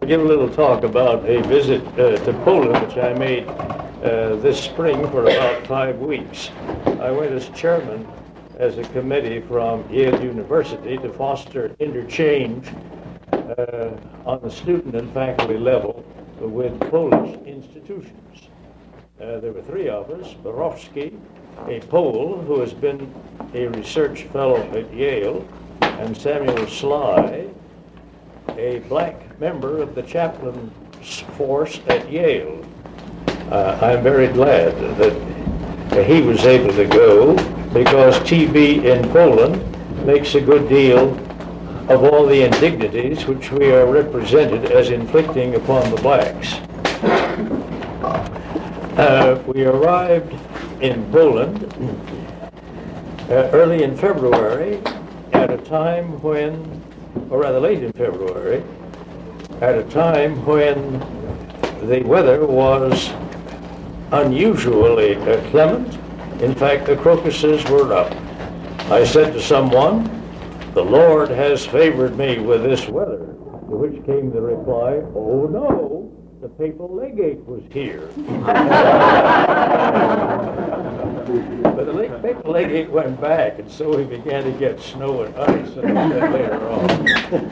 give a little talk about a visit to Poland, which I made this spring for about 5 weeks. I went as chairman as a committee from Yale University to foster interchange on the student and faculty level with Polish institutions. There were 3 of us: Borowski, a Pole who has been a research fellow at Yale, and Samuel Sly, a black member of the chaplain force at Yale. I'm very glad that he was able to go, because TB in Poland makes a good deal of all the indignities which we are represented as inflicting upon the blacks. We arrived in Poland early in February, at a time when, or rather late in February, at a time when the weather was unusually clement. In fact, the crocuses were up. I said to someone, "The Lord has favored me with this weather," to which came the reply, "Oh no, the papal legate was here." But the papal legate went back, and so we began to get snow and ice later on.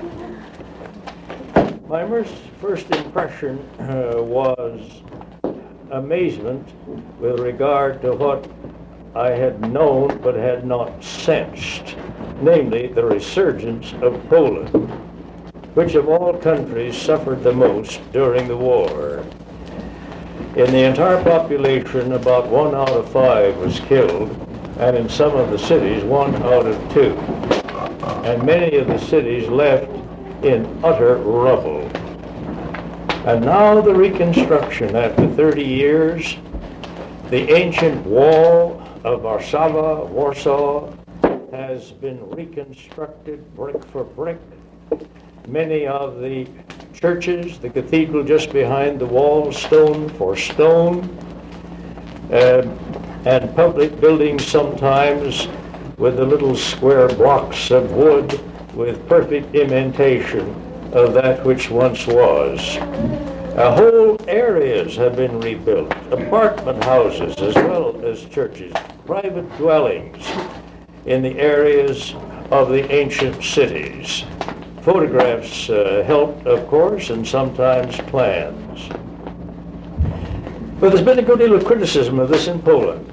My first impression was amazement with regard to what I had known but had not sensed, namely the resurgence of Poland, which of all countries suffered the most during the war. In the entire population, about 1 out of 5 was killed, and in some of the cities, 1 out of 2. And many of the cities left in utter rubble. And now the reconstruction after 30 years, the ancient wall of Warsaw, has been reconstructed brick for brick. Many of the churches, the cathedral just behind the wall, stone for stone, and public buildings sometimes with the little square blocks of wood with perfect imitation of that which once was. Whole areas have been rebuilt, apartment houses as well as churches, private dwellings in the areas of the ancient cities. Photographs helped, of course, and sometimes plans. But there's been a good deal of criticism of this in Poland.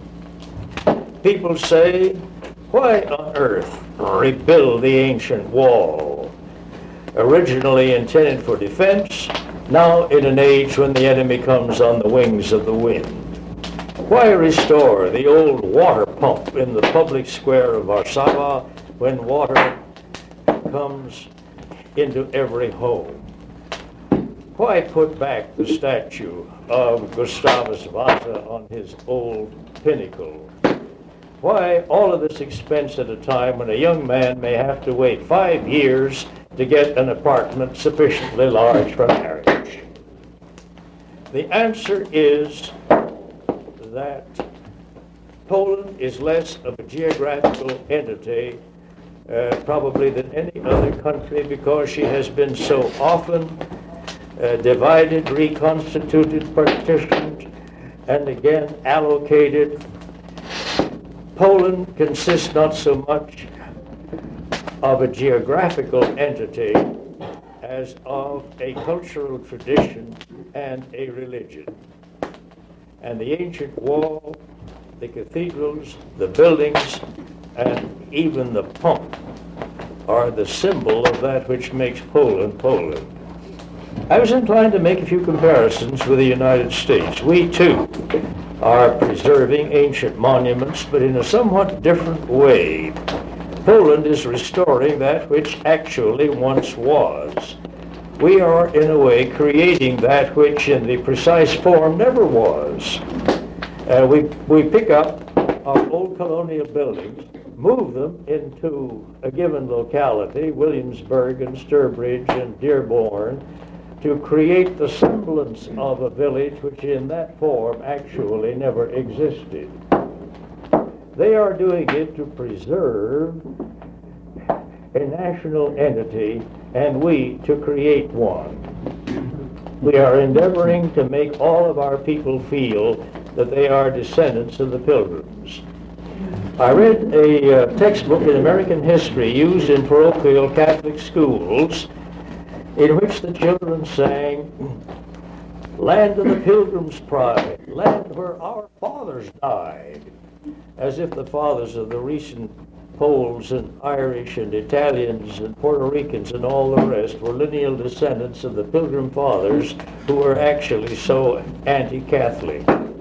People say, why on earth rebuild the ancient wall? Originally intended for defense, now in an age when the enemy comes on the wings of the wind. Why restore the old water pump in the public square of Warsaw when water comes into every home? Why put back the statue of Gustavus Vasa on his old pinnacle? Why all of this expense at a time when a young man may have to wait 5 years to get an apartment sufficiently large for marriage? The answer is that Poland is less of a geographical entity probably than any other country, because she has been so often divided, reconstituted, partitioned, and again allocated. Poland consists not so much of a geographical entity as of a cultural tradition and a religion. And the ancient wall, the cathedrals, the buildings, and even the pump are the symbol of that which makes Poland Poland. I was inclined to make a few comparisons with the United States. We too are preserving ancient monuments, but in a somewhat different way. Poland is restoring that which actually once was. We are, in a way, creating that which in the precise form never was. We pick up our old colonial buildings, move them into a given locality, Williamsburg and Sturbridge and Dearborn, to create the semblance of a village which in that form actually never existed. They are doing it to preserve a national entity and we to create one. We are endeavoring to make all of our people feel that they are descendants of the Pilgrims. I read a textbook in American history used in parochial Catholic schools in which the children sang, "Land of the Pilgrim's pride, land where our fathers died," as if the fathers of the recent Poles and Irish and Italians and Puerto Ricans and all the rest were lineal descendants of the Pilgrim Fathers who were actually so anti-Catholic.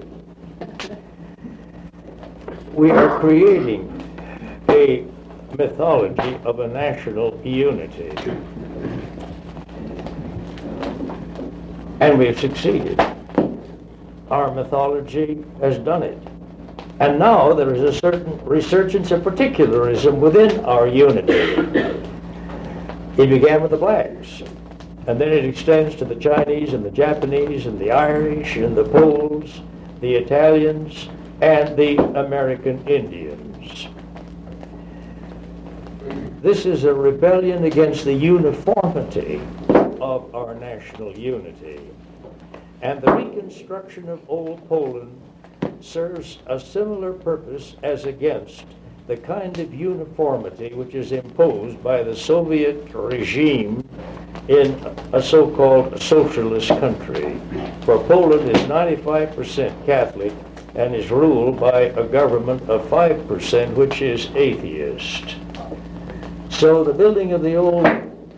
We are creating a mythology of a national unity. And we've succeeded. Our mythology has done it. And now there is a certain resurgence of particularism within our unity. It began with the blacks, and then it extends to the Chinese and the Japanese and the Irish and the Poles, the Italians, and the American Indians. This is a rebellion against the uniformity of our national unity. And the reconstruction of old Poland serves a similar purpose as against the kind of uniformity which is imposed by the Soviet regime in a so-called socialist country. For Poland is 95% Catholic and is ruled by a government of 5% which is atheist. So the building of the old,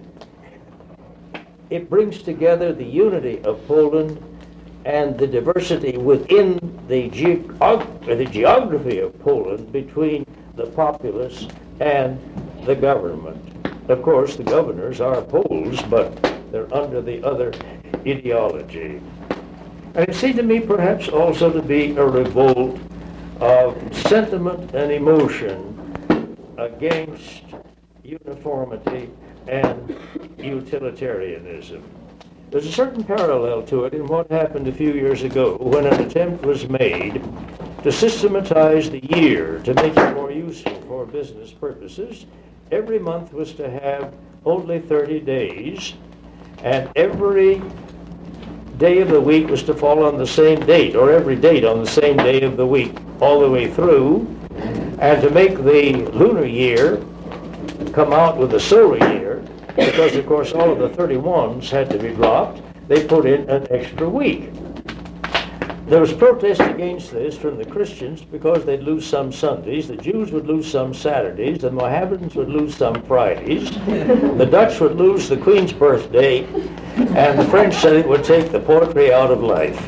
it brings together the unity of Poland and the diversity within the geography of Poland between the populace and the government. Of course, the governors are Poles, but they're under the other ideology. And it seemed to me perhaps also to be a revolt of sentiment and emotion against uniformity and utilitarianism. There's a certain parallel to it in what happened a few years ago when an attempt was made to systematize the year to make it more useful for business purposes. Every month was to have only 30 days, and every day of the week was to fall on the same date, or every date on the same day of the week, all the way through, and to make the lunar year come out with the solar year, because of course all of the 31s had to be dropped, they put in an extra week. There was protest against this from the Christians because they'd lose some Sundays, the Jews would lose some Saturdays, the Mohammedans would lose some Fridays, the Dutch would lose the Queen's birthday, and the French said it would take the poetry out of life.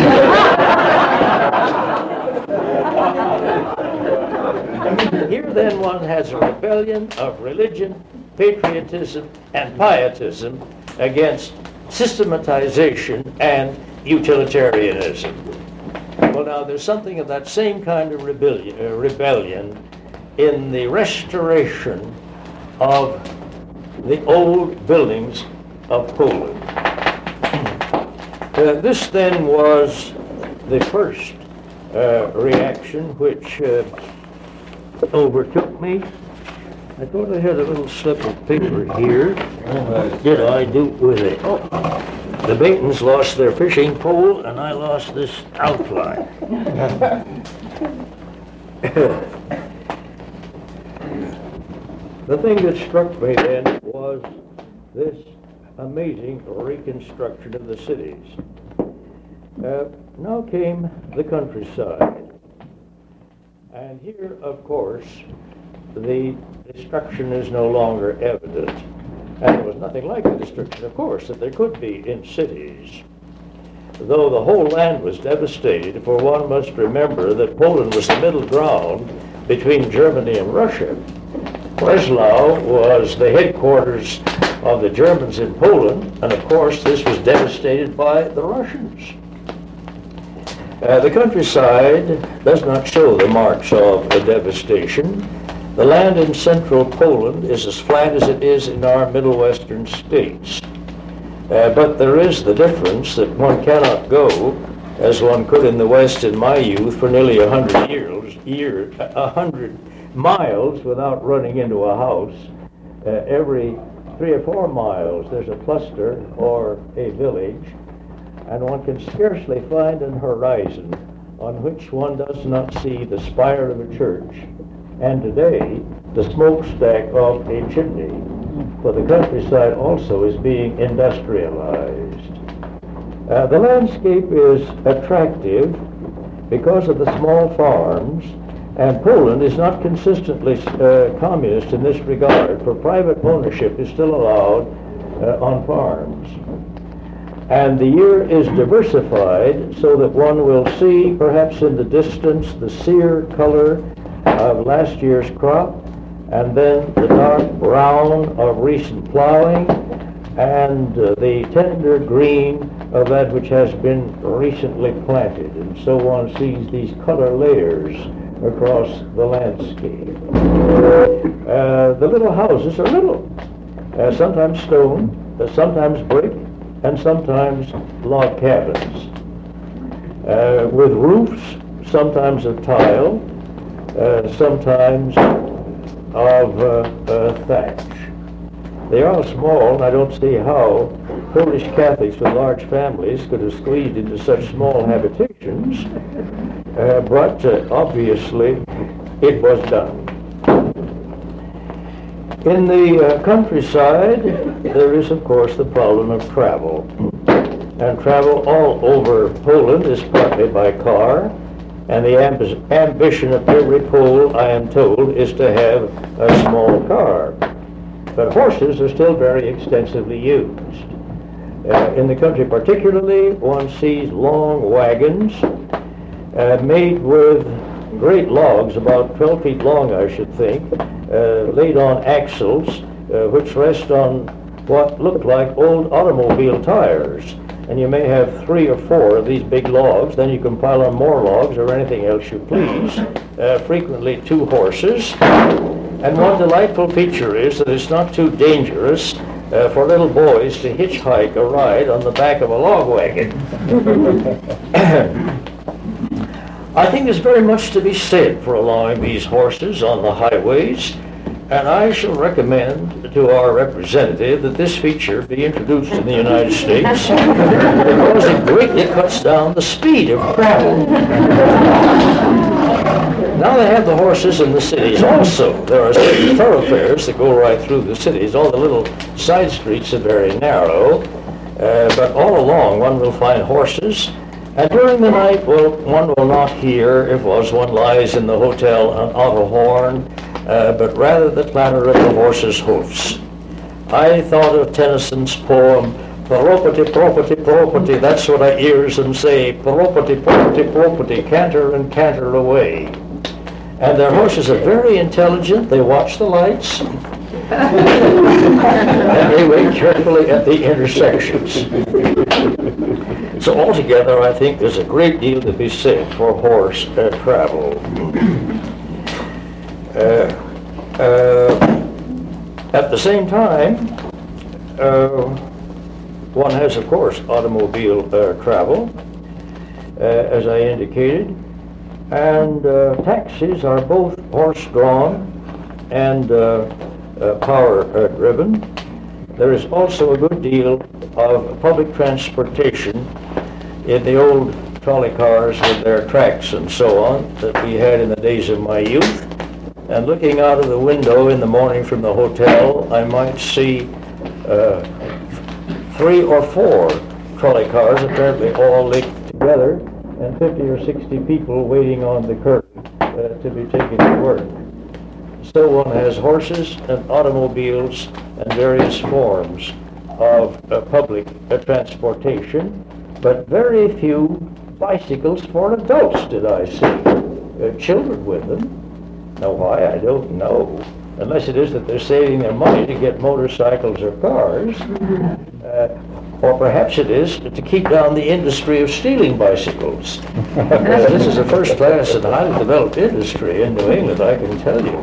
Here then one has a rebellion of religion, patriotism, and pietism against systematization and utilitarianism. Well, now there's something of that same kind of rebellion in the restoration of the old buildings of Poland. This then was the first reaction which overtook me. I thought I had a little slip of paper here. What did I do with it? Oh, the Batons lost their fishing pole, and I lost this outline. The thing that struck me then was this amazing reconstruction of the cities. Now came the countryside. And here, of course, the destruction is no longer evident. And there was nothing like the destruction, of course, that there could be in cities. Though the whole land was devastated, for one must remember that Poland was the middle ground between Germany and Russia. Breslau was the headquarters of the Germans in Poland, and of course this was devastated by the Russians. The countryside does not show the marks of the devastation. The land in central Poland is as flat as it is in our middle western states. But there is the difference that one cannot go, as one could in the West in my youth, for nearly 100 miles without running into a house. Every 3 or 4 miles, there's a cluster or a village, and one can scarcely find an horizon on which one does not see the spire of a church, and today the smokestack of a chimney, for the countryside also is being industrialized. The landscape is attractive because of the small farms, and Poland is not consistently communist in this regard, for private ownership is still allowed on farms. And the year is diversified so that one will see, perhaps in the distance, the sere color of last year's crop, and then the dark brown of recent plowing, and the tender green of that which has been recently planted. And so one sees these color layers across the landscape. The little houses are little, sometimes stone, sometimes brick, and sometimes log cabins, with roofs, sometimes of tile, sometimes of thatch. They are all small, and I don't see how Polish Catholics with large families could have squeezed into such small habitations, but obviously it was done. In the countryside, there is, of course, the problem of travel. And travel all over Poland is partly by car, and the ambition of every Pole, I am told, is to have a small car. But horses are still very extensively used. In the country particularly, one sees long wagons made with great logs, about 12 feet long, I should think, laid on axles, which rest on what look like old automobile tires. And you may have 3 or 4 of these big logs, then you can pile on more logs or anything else you please, frequently 2 horses. And one delightful feature is that it's not too dangerous for little boys to hitchhike a ride on the back of a log wagon. I think there's very much to be said for allowing these horses on the highways, and I shall recommend to our representative that this feature be introduced in the United States because it greatly cuts down the speed of travel. Now they have the horses in the cities also. There are certain thoroughfares that go right through the cities. All the little side streets are very narrow, but all along one will find horses. And during the night, well, one will not hear, if one lies in the hotel, an auto horn, but rather the clatter of the horse's hoofs. I thought of Tennyson's poem, "Poropity, propity, propity," that's what I hears them say, "Poropity, propity, propity, canter and canter away." And their horses are very intelligent, they watch the lights, and they wait carefully at the intersections. So altogether, I think there's a great deal to be said for horse travel. At the same time, one has, of course, automobile travel, as I indicated, and taxis are both horse-drawn and power-driven. There is also a good deal of public transportation in the old trolley cars with their tracks and so on that we had in the days of my youth. And looking out of the window in the morning from the hotel, I might see 3 or 4 trolley cars, apparently all linked together, and 50 or 60 people waiting on the curtain to be taken to work. So one has horses and automobiles and various forms of public transportation, but very few bicycles for adults did I see. Children with them. Now why, I don't know, unless it is that they're saving their money to get motorcycles or cars, or perhaps it is to keep down the industry of stealing bicycles. This is a first-class and highly developed industry in New England, I can tell you.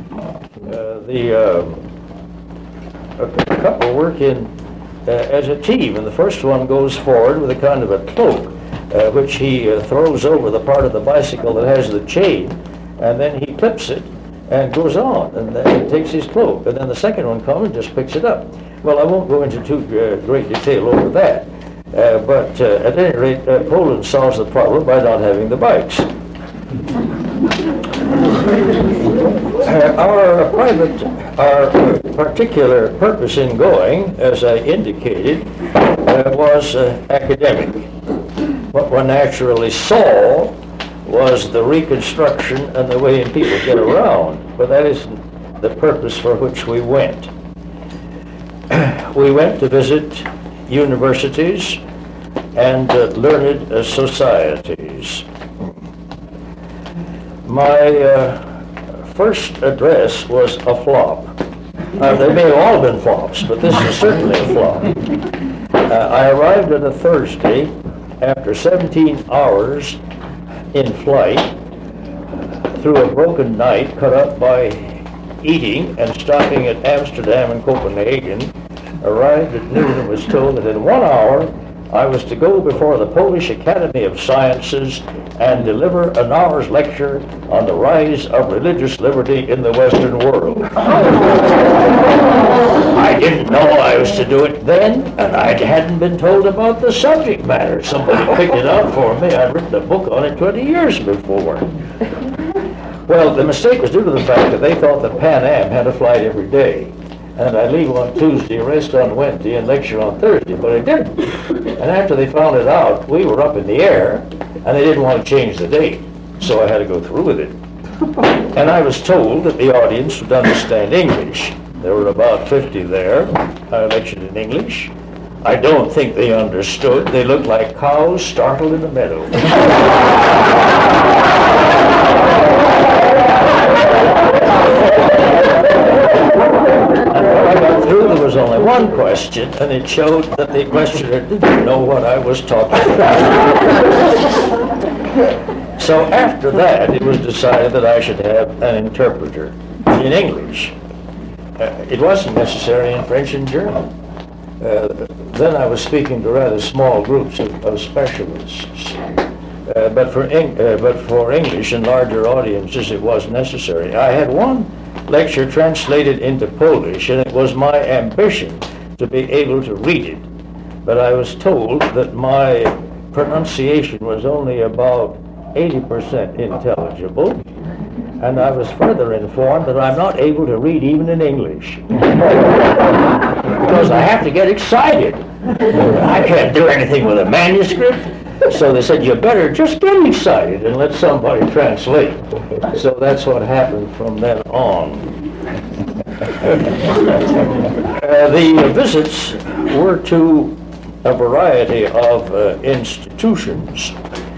A couple work in as a team, and the first one goes forward with a kind of a cloak, which he throws over the part of the bicycle that has the chain, and then he clips it and goes on, and then takes his cloak, and then the second one comes and just picks it up. Well, I won't go into too great detail over that, but at any rate, Poland solves the problem by not having the bikes. Our particular purpose in going, as I indicated, was academic. What one naturally saw was the reconstruction and the way people get around, but that isn't the purpose for which we went. We went to visit universities and learned societies. My first address was a flop. They may have all been flops, but this is certainly a flop. I arrived on a Thursday after 17 hours in flight through a broken night cut up by eating and stopping at Amsterdam and Copenhagen. Arrived at noon and was told that in 1 hour I was to go before the Polish Academy of Sciences and deliver an hour's lecture on the rise of religious liberty in the Western world. I didn't know I was to do it then, and I hadn't been told about the subject matter. Somebody picked it up for me. I'd written a book on it 20 years before. Well, the mistake was due to the fact that they thought that Pan Am had a flight every day. And I'd leave on Tuesday, rest on Wednesday, and lecture on Thursday, but I didn't. And after they found it out, we were up in the air, and they didn't want to change the date, so I had to go through with it. And I was told that the audience would understand English. There were about 50 there. I lectured in English. I don't think they understood. They looked like cows startled in a meadow. There was only one question, and it showed that the questioner didn't know what I was talking about. So after that, it was decided that I should have an interpreter in English. It wasn't necessary in French and German. Then I was speaking to rather small groups of specialists. But for English and larger audiences, it was necessary. I had one lecture translated into Polish, and it was my ambition to be able to read it. But I was told that my pronunciation was only about 80% intelligible, and I was further informed that I'm not able to read even in English. Because I have to get excited. I can't do anything with a manuscript. So they said, you better just get excited and let somebody translate. So that's what happened from then on. The visits were to a variety of institutions.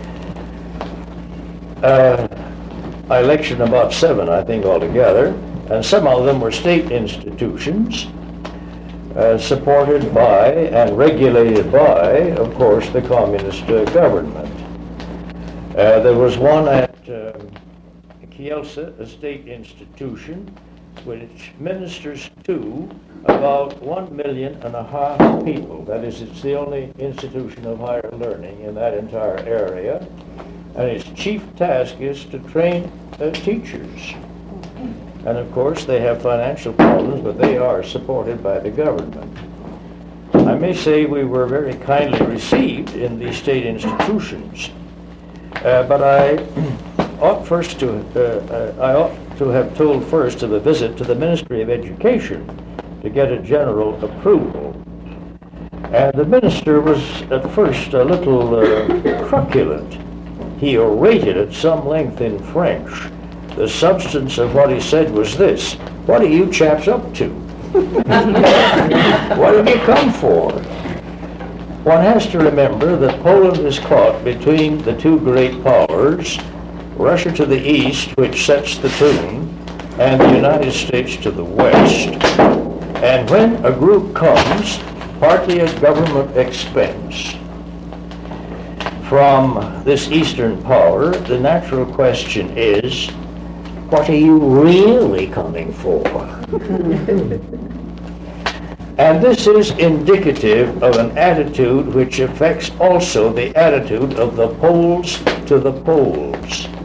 I lectured about 7, I think, altogether, and some of them were state institutions, supported by and regulated by, of course, the communist government. There was one at Kielce, a state institution, which ministers to about 1.5 million people. That is, it's the only institution of higher learning in that entire area. And its chief task is to train teachers. And of course, they have financial problems, but they are supported by the government. I may say we were very kindly received in these state institutions, but I ought to have told first of a visit to the Ministry of Education to get a general approval. And the minister was at first a little truculent. He orated at some length in French. The substance of what he said was this: what are you chaps up to? What have you come for? One has to remember that Poland is caught between the two great powers, Russia to the east, which sets the tune, and the United States to the west. And when a group comes, partly at government expense, from this eastern power, the natural question is, what are you really coming for? And this is indicative of an attitude which affects also the attitude of the Poles to the Poles.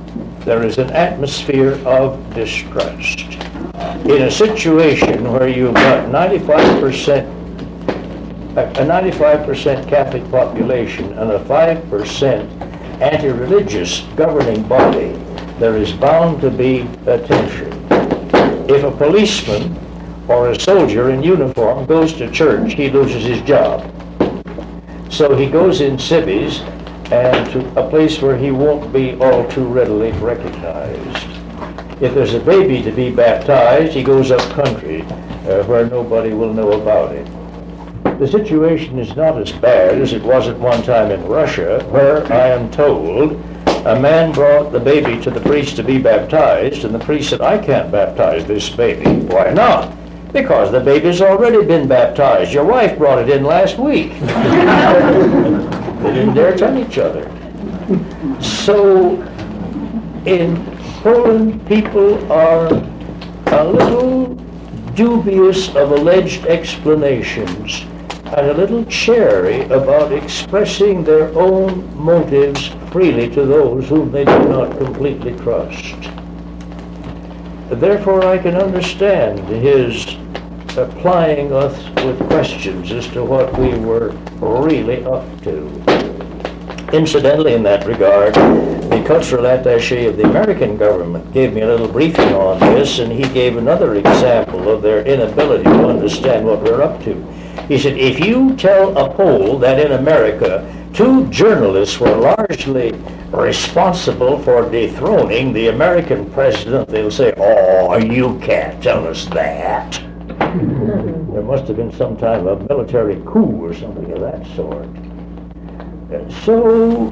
there is an atmosphere of distrust. In a situation where you've got 95%, a 95% Catholic population and a 5% anti-religious governing body, there is bound to be a tension. If a policeman or a soldier in uniform goes to church, he loses his job. So he goes in civvies and to a place where he won't be all too readily recognized. If there's a baby to be baptized, he goes up country where nobody will know about it. The situation is not as bad as it was at one time in Russia, where I am told a man brought the baby to the priest to be baptized, and the priest said, "I can't baptize this baby." "Why not?" "Because the baby's already been baptized. Your wife brought it in last week." They didn't dare tell each other. So in Poland, people are a little dubious of alleged explanations and a little chary about expressing their own motives freely to those whom they do not completely trust. Therefore, I can understand his plying us with questions as to what we were really up to. Incidentally, in that regard, the cultural attaché of the American government gave me a little briefing on this, and he gave another example of their inability to understand what we're up to. He said, if you tell a Pole that in America 2 journalists were largely responsible for dethroning the American president, they'll say, "Oh, you can't tell us that." There must have been some kind of a military coup or something of that sort. So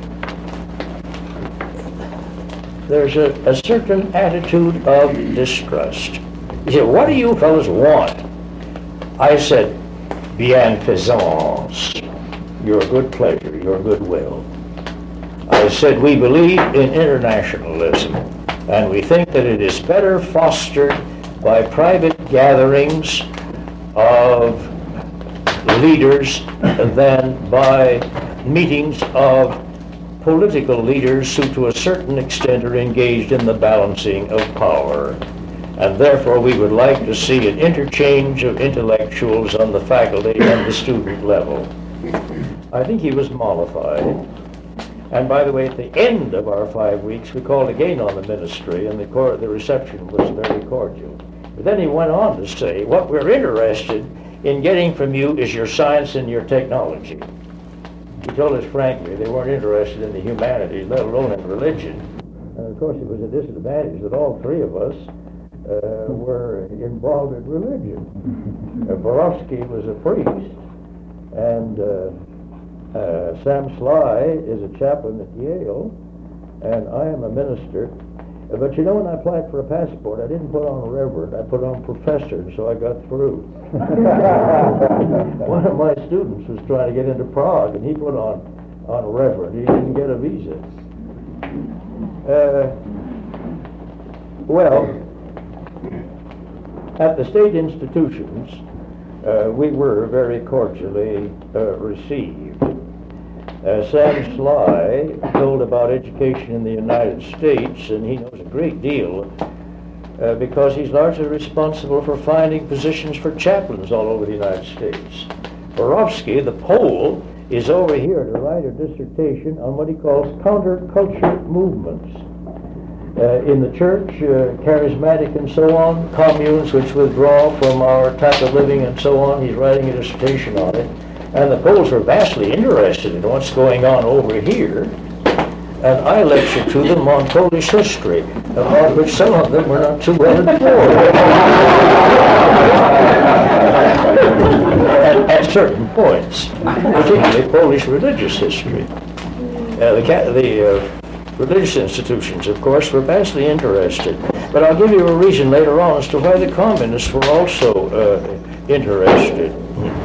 there's a certain attitude of distrust. He said, "What do you fellows want?" I said, "Bienfaisance, your good pleasure, your goodwill." I said, "We believe in internationalism, and we think that it is better fostered by private gatherings of leaders than by meetings of political leaders who to a certain extent are engaged in the balancing of power. And therefore we would like to see an interchange of intellectuals on the faculty and the student level." I think he was mollified. And by the way, at the end of our 5 weeks, we called again on the ministry, and the reception was very cordial. But then he went on to say, "What we're interested in getting from you is your science and your technology." He told us frankly they weren't interested in the humanities, let alone in religion. And of course it was a disadvantage that all 3 of us were involved in religion. Borowski was a priest, and Sam Sly is a chaplain at Yale, and I am a minister. But you know, when I applied for a passport, I didn't put on reverend, I put on professor, and so I got through. One of my students was trying to get into Prague, and he put on reverend. He didn't get a visa. Well, at the state institutions, we were very cordially received. Sam Sly told about education in the United States, and he knows a great deal because he's largely responsible for finding positions for chaplains all over the United States. Borowski, the Pole, is over here to write a dissertation on what he calls counterculture movements. In the church, charismatic and so on, communes which withdraw from our type of living and so on. He's writing a dissertation on it. And the Poles were vastly interested in what's going on over here. And I lectured to them on Polish history, about which some of them were not too well informed. at certain points, particularly Polish religious history. The religious institutions, of course, were vastly interested. But I'll give you a reason later on as to why the communists were also interested.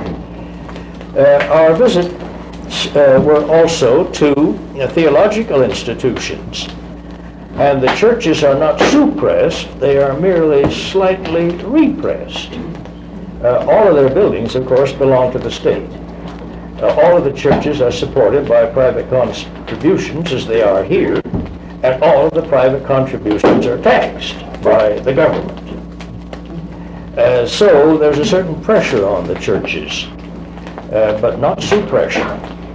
Our visits were also to theological institutions. And the churches are not suppressed, they are merely slightly repressed. All of their buildings, of course, belong to the state. All of the churches are supported by private contributions, as they are here, and all of the private contributions are taxed by the government. So there's a certain pressure on the churches, but not suppression.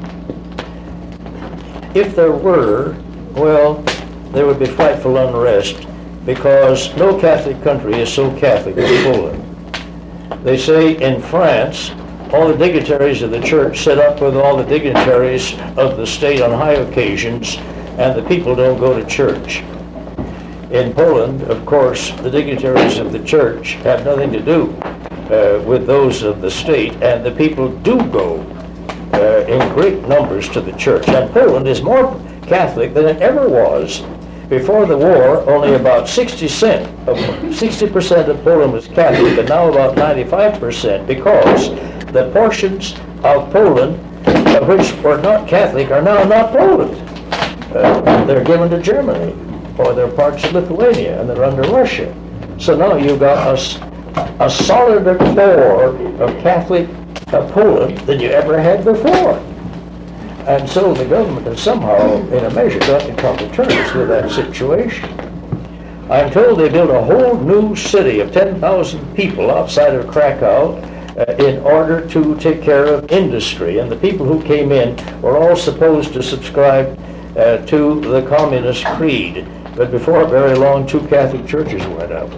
If there were, well, there would be frightful unrest, because no Catholic country is so Catholic as Poland. They say in France, all the dignitaries of the church sit up with all the dignitaries of the state on high occasions, and the people don't go to church. In Poland, of course, the dignitaries of the church have nothing to do with those of the state, and the people do go in great numbers to the church. And Poland is more Catholic than it ever was. Before the war, only about 60% of Poland was Catholic, but now about 95%, because the portions of Poland which were not Catholic are now not Poland. They're given to Germany, or they're parts of Lithuania, and they're under Russia. So now you've got a solider core of Catholic Poland than you ever had before. And so the government has somehow, in a measure, got to come to terms with that situation. I'm told they built a whole new city of 10,000 people outside of Krakow in order to take care of industry. And the people who came in were all supposed to subscribe to the communist creed. But before very long, 2 Catholic churches went up.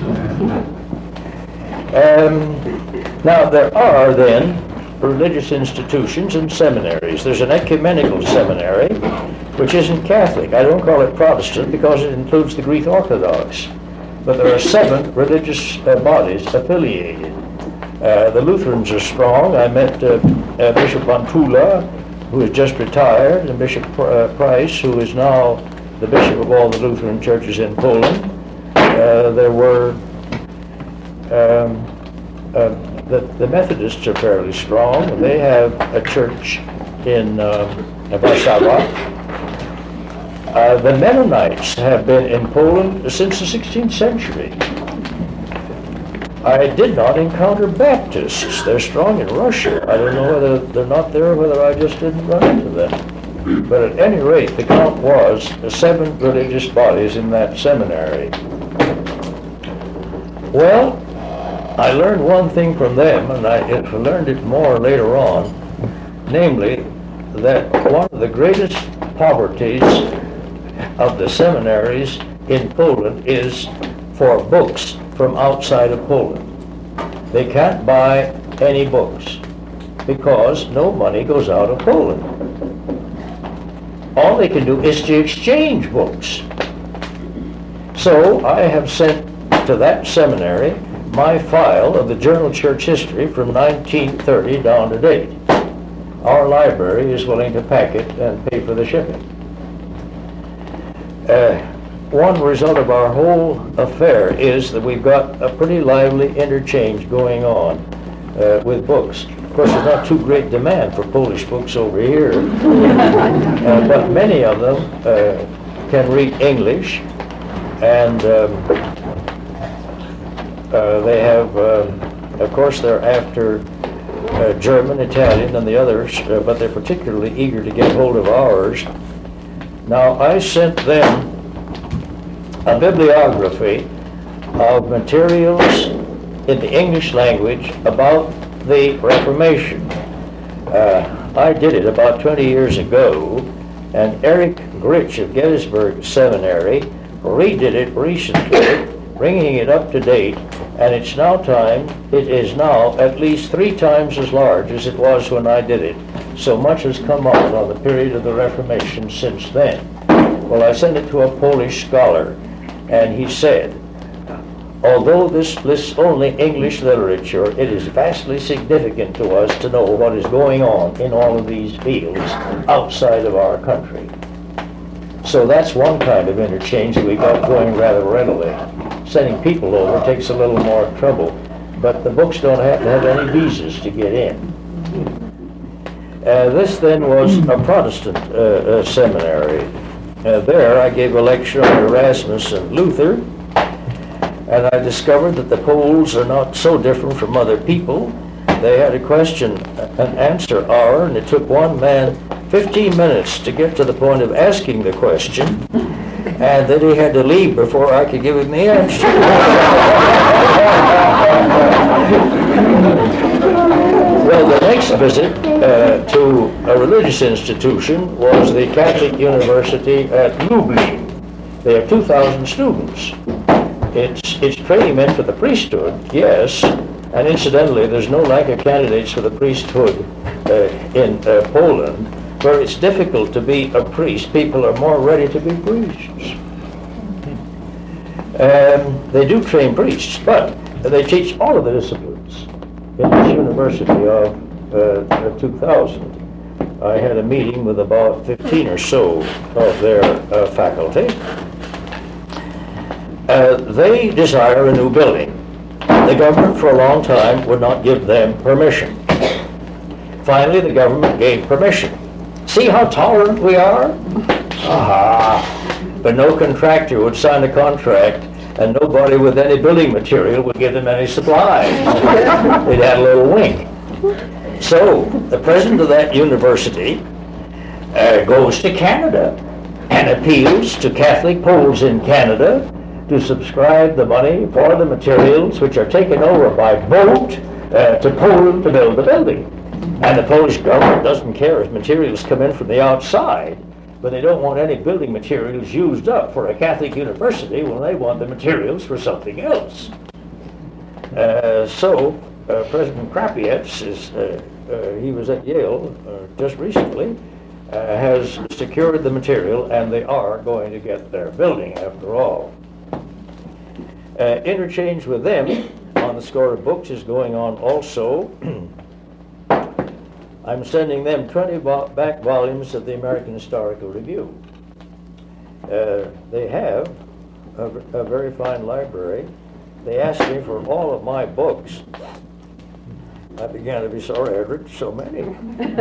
Now, there are then religious institutions and seminaries. There's an ecumenical seminary, which isn't Catholic. I don't call it Protestant because it includes the Greek Orthodox. But there are 7 religious bodies affiliated. The Lutherans are strong. I met Bishop von Tula, who has just retired, and Bishop Price, who is now the bishop of all the Lutheran churches in Poland. There were the Methodists are fairly strong. They have a church in Warszawa. The Mennonites have been in Poland since the 16th century. I did not encounter Baptists. They're strong in Russia. I don't know whether they're not there or whether I just didn't run into them. But at any rate, the count was 7 religious bodies in that seminary. Well, I learned one thing from them, and I learned it more later on, namely that one of the greatest poverties of the seminaries in Poland is for books from outside of Poland. They can't buy any books because no money goes out of Poland. All they can do is to exchange books. So I have sent to that seminary my file of the Journal Church History from 1930 down to date. Our library is willing to pack it and pay for the shipping. One result of our whole affair is that we've got a pretty lively interchange going on with books. Of course, there's not too great demand for Polish books over here, but many of them can read English, and they have, of course, they're after German, Italian, and the others, but they're particularly eager to get hold of ours. Now, I sent them a bibliography of materials in the English language about the Reformation. I did it about 20 years ago, and Eric Gritsch of Gettysburg Seminary redid it recently, bringing it up to date, and it's now time, it is now at least 3 times as large as it was when I did it. So much has come out on the period of the Reformation since then. Well, I sent it to a Polish scholar, and he said, although this lists only English literature, it is vastly significant to us to know what is going on in all of these fields outside of our country. So that's one kind of interchange that we got going rather readily. Sending people over takes a little more trouble, but the books don't have to have any visas to get in. This then was a Protestant seminary. There I gave a lecture on Erasmus and Luther, and I discovered that the Poles are not so different from other people. They had a question and answer hour, and it took one man 15 minutes to get to the point of asking the question, and that he had to leave before I could give him the answer. Well, the next visit to a religious institution was the Catholic University at Lublin. They have 2,000 students. It's training meant for the priesthood, yes, and incidentally, there's no lack of candidates for the priesthood in Poland, where it's difficult to be a priest. People are more ready to be priests. They do train priests, but they teach all of the disciplines in this university of 2,000. I had a meeting with about 15 or so of their faculty. They desire a new building. The government for a long time would not give them permission. Finally, the government gave permission. See how tolerant we are? Aha! But no contractor would sign a contract, and nobody with any building material would give them any supplies. They'd had a little wink. So, the president of that university goes to Canada and appeals to Catholic Poles in Canada to subscribe the money for the materials which are taken over by boat to Poland to build the building. And the Polish government doesn't care if materials come in from the outside, but they don't want any building materials used up for a Catholic university when they want the materials for something else. So President Krapiec, he was at Yale just recently, has secured the material, and they are going to get their building after all. Interchange with them on the score of books is going on also. I'm sending them 20 back volumes of the American Historical Review. They have a very fine library. They asked me for all of my books. I began to be sorry I'd written so many. In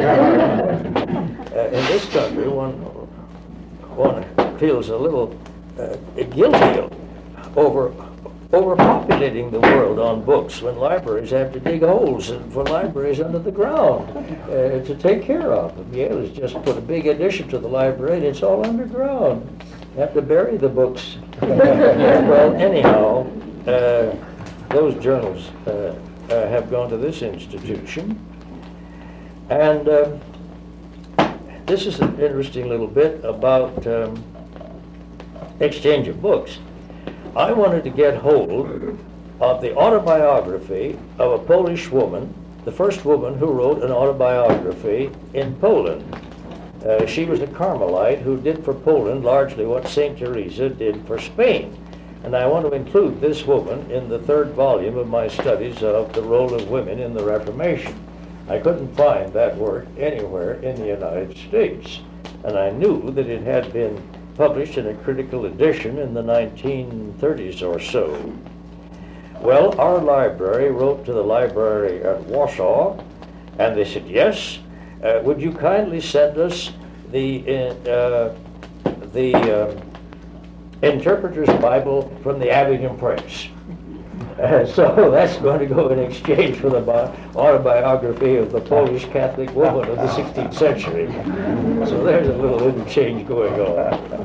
this country, one feels a little guilty overpopulating the world on books when libraries have to dig holes for libraries under the ground to take care of them. Yale has just put a big addition to the library, and it's all underground. You have to bury the books. Well, anyhow, those journals have gone to this institution, and this is an interesting little bit about exchange of books. I wanted to get hold of the autobiography of a Polish woman, the first woman who wrote an autobiography in Poland. She was a Carmelite who did for Poland largely what St. Teresa did for Spain. And I want to include this woman in the third volume of my studies of the role of women in the Reformation. I couldn't find that work anywhere in the United States, and I knew that it had been published in a critical edition in the 1930s or so. Well, our library wrote to the library at Warsaw, and they said, yes, would you kindly send us the Interpreter's Bible from the Abingdon Press? So that's going to go in exchange for the autobiography of the Polish Catholic woman of the 16th century. So there's a little interchange going on.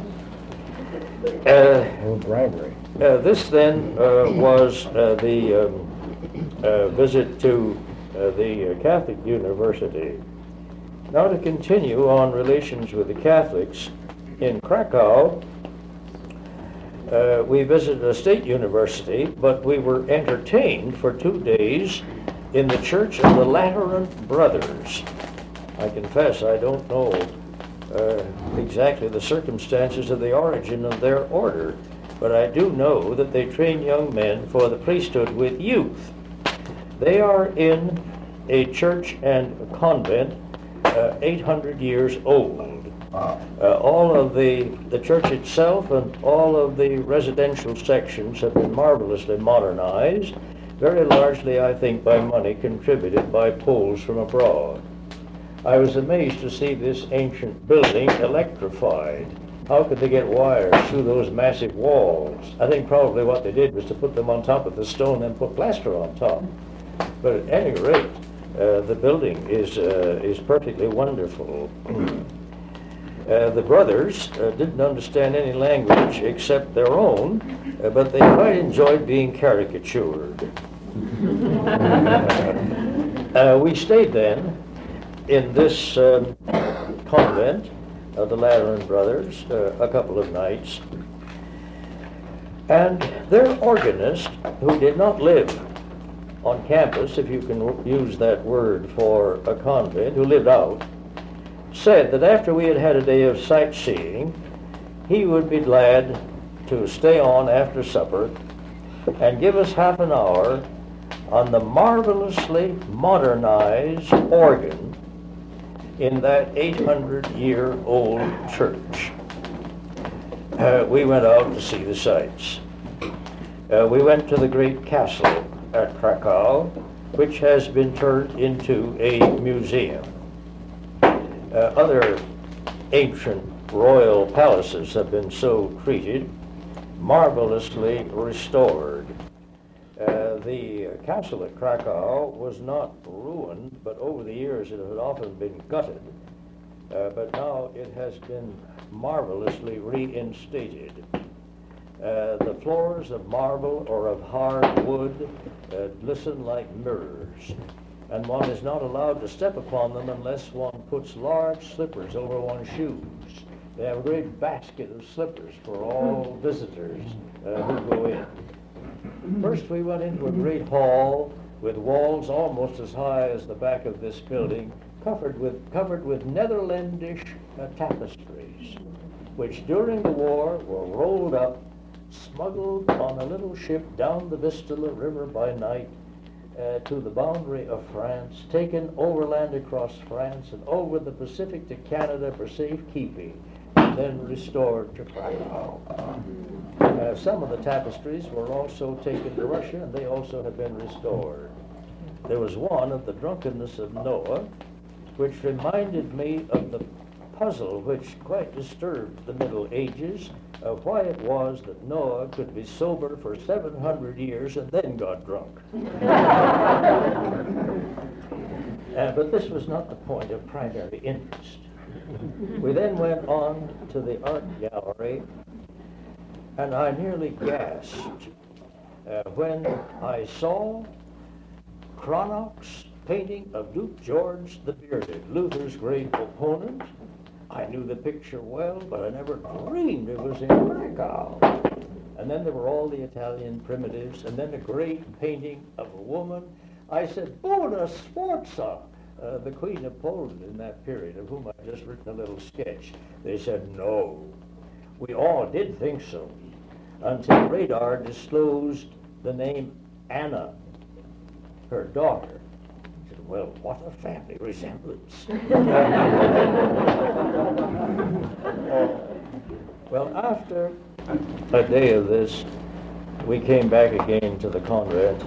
This then was the visit to the Catholic University. Now to continue on relations with the Catholics, in Krakow, we visited a state university, but we were entertained for 2 days in the Church of the Lateran Brothers. I confess I don't know exactly the circumstances of the origin of their order, but I do know that they train young men for the priesthood with youth. They are in a church and a convent 800 years old. All of the church itself and all of the residential sections have been marvelously modernized, very largely, I think, by money contributed by Poles from abroad. I was amazed to see this ancient building electrified. How could they get wires through those massive walls? I think probably what they did was to put them on top of the stone and put plaster on top. But at any rate, the building is perfectly wonderful. The brothers didn't understand any language except their own, but they quite enjoyed being caricatured. We stayed then in this convent of the Lateran Brothers a couple of nights. And their organist, who did not live on campus, if you can use that word for a convent, who lived out, said that after we had had a day of sightseeing, he would be glad to stay on after supper and give us half an hour on the marvelously modernized organ in that 800-year-old church. We went out to see the sights. We went to the great castle at Krakow, which has been turned into a museum. Other ancient royal palaces have been so treated, marvelously restored. The castle at Krakow was not ruined, but over the years it had often been gutted. But now it has been marvelously reinstated. The floors of marble or of hard wood glisten like mirrors, and one is not allowed to step upon them unless one puts large slippers over one's shoes. They have a great basket of slippers for all visitors who go in. First we went into a great hall with walls almost as high as the back of this building, covered with Netherlandish tapestries, which during the war were rolled up, smuggled on a little ship down the Vistula River by night to the boundary of France, taken overland across France and over the Pacific to Canada for safekeeping, and then restored to Krakow. Some of the tapestries were also taken to Russia, and they also have been restored. There was one of the drunkenness of Noah, which reminded me of the puzzle which quite disturbed the Middle Ages, of why it was that Noah could be sober for 700 years and then got drunk. But this was not the point of primary interest. We then went on to the art gallery, and I nearly gasped when I saw Cranach's painting of Duke George the Bearded, Luther's great opponent. I knew the picture well, but I never dreamed it was in Krakow. And then there were all the Italian primitives, and then a great painting of a woman. I said, Bona Sforza, the Queen of Poland in that period, of whom I've just written a little sketch. They said, no. We all did think so, until radar disclosed the name Anna, her daughter. Well, what a family resemblance. Well, after a day of this, we came back again to the convent,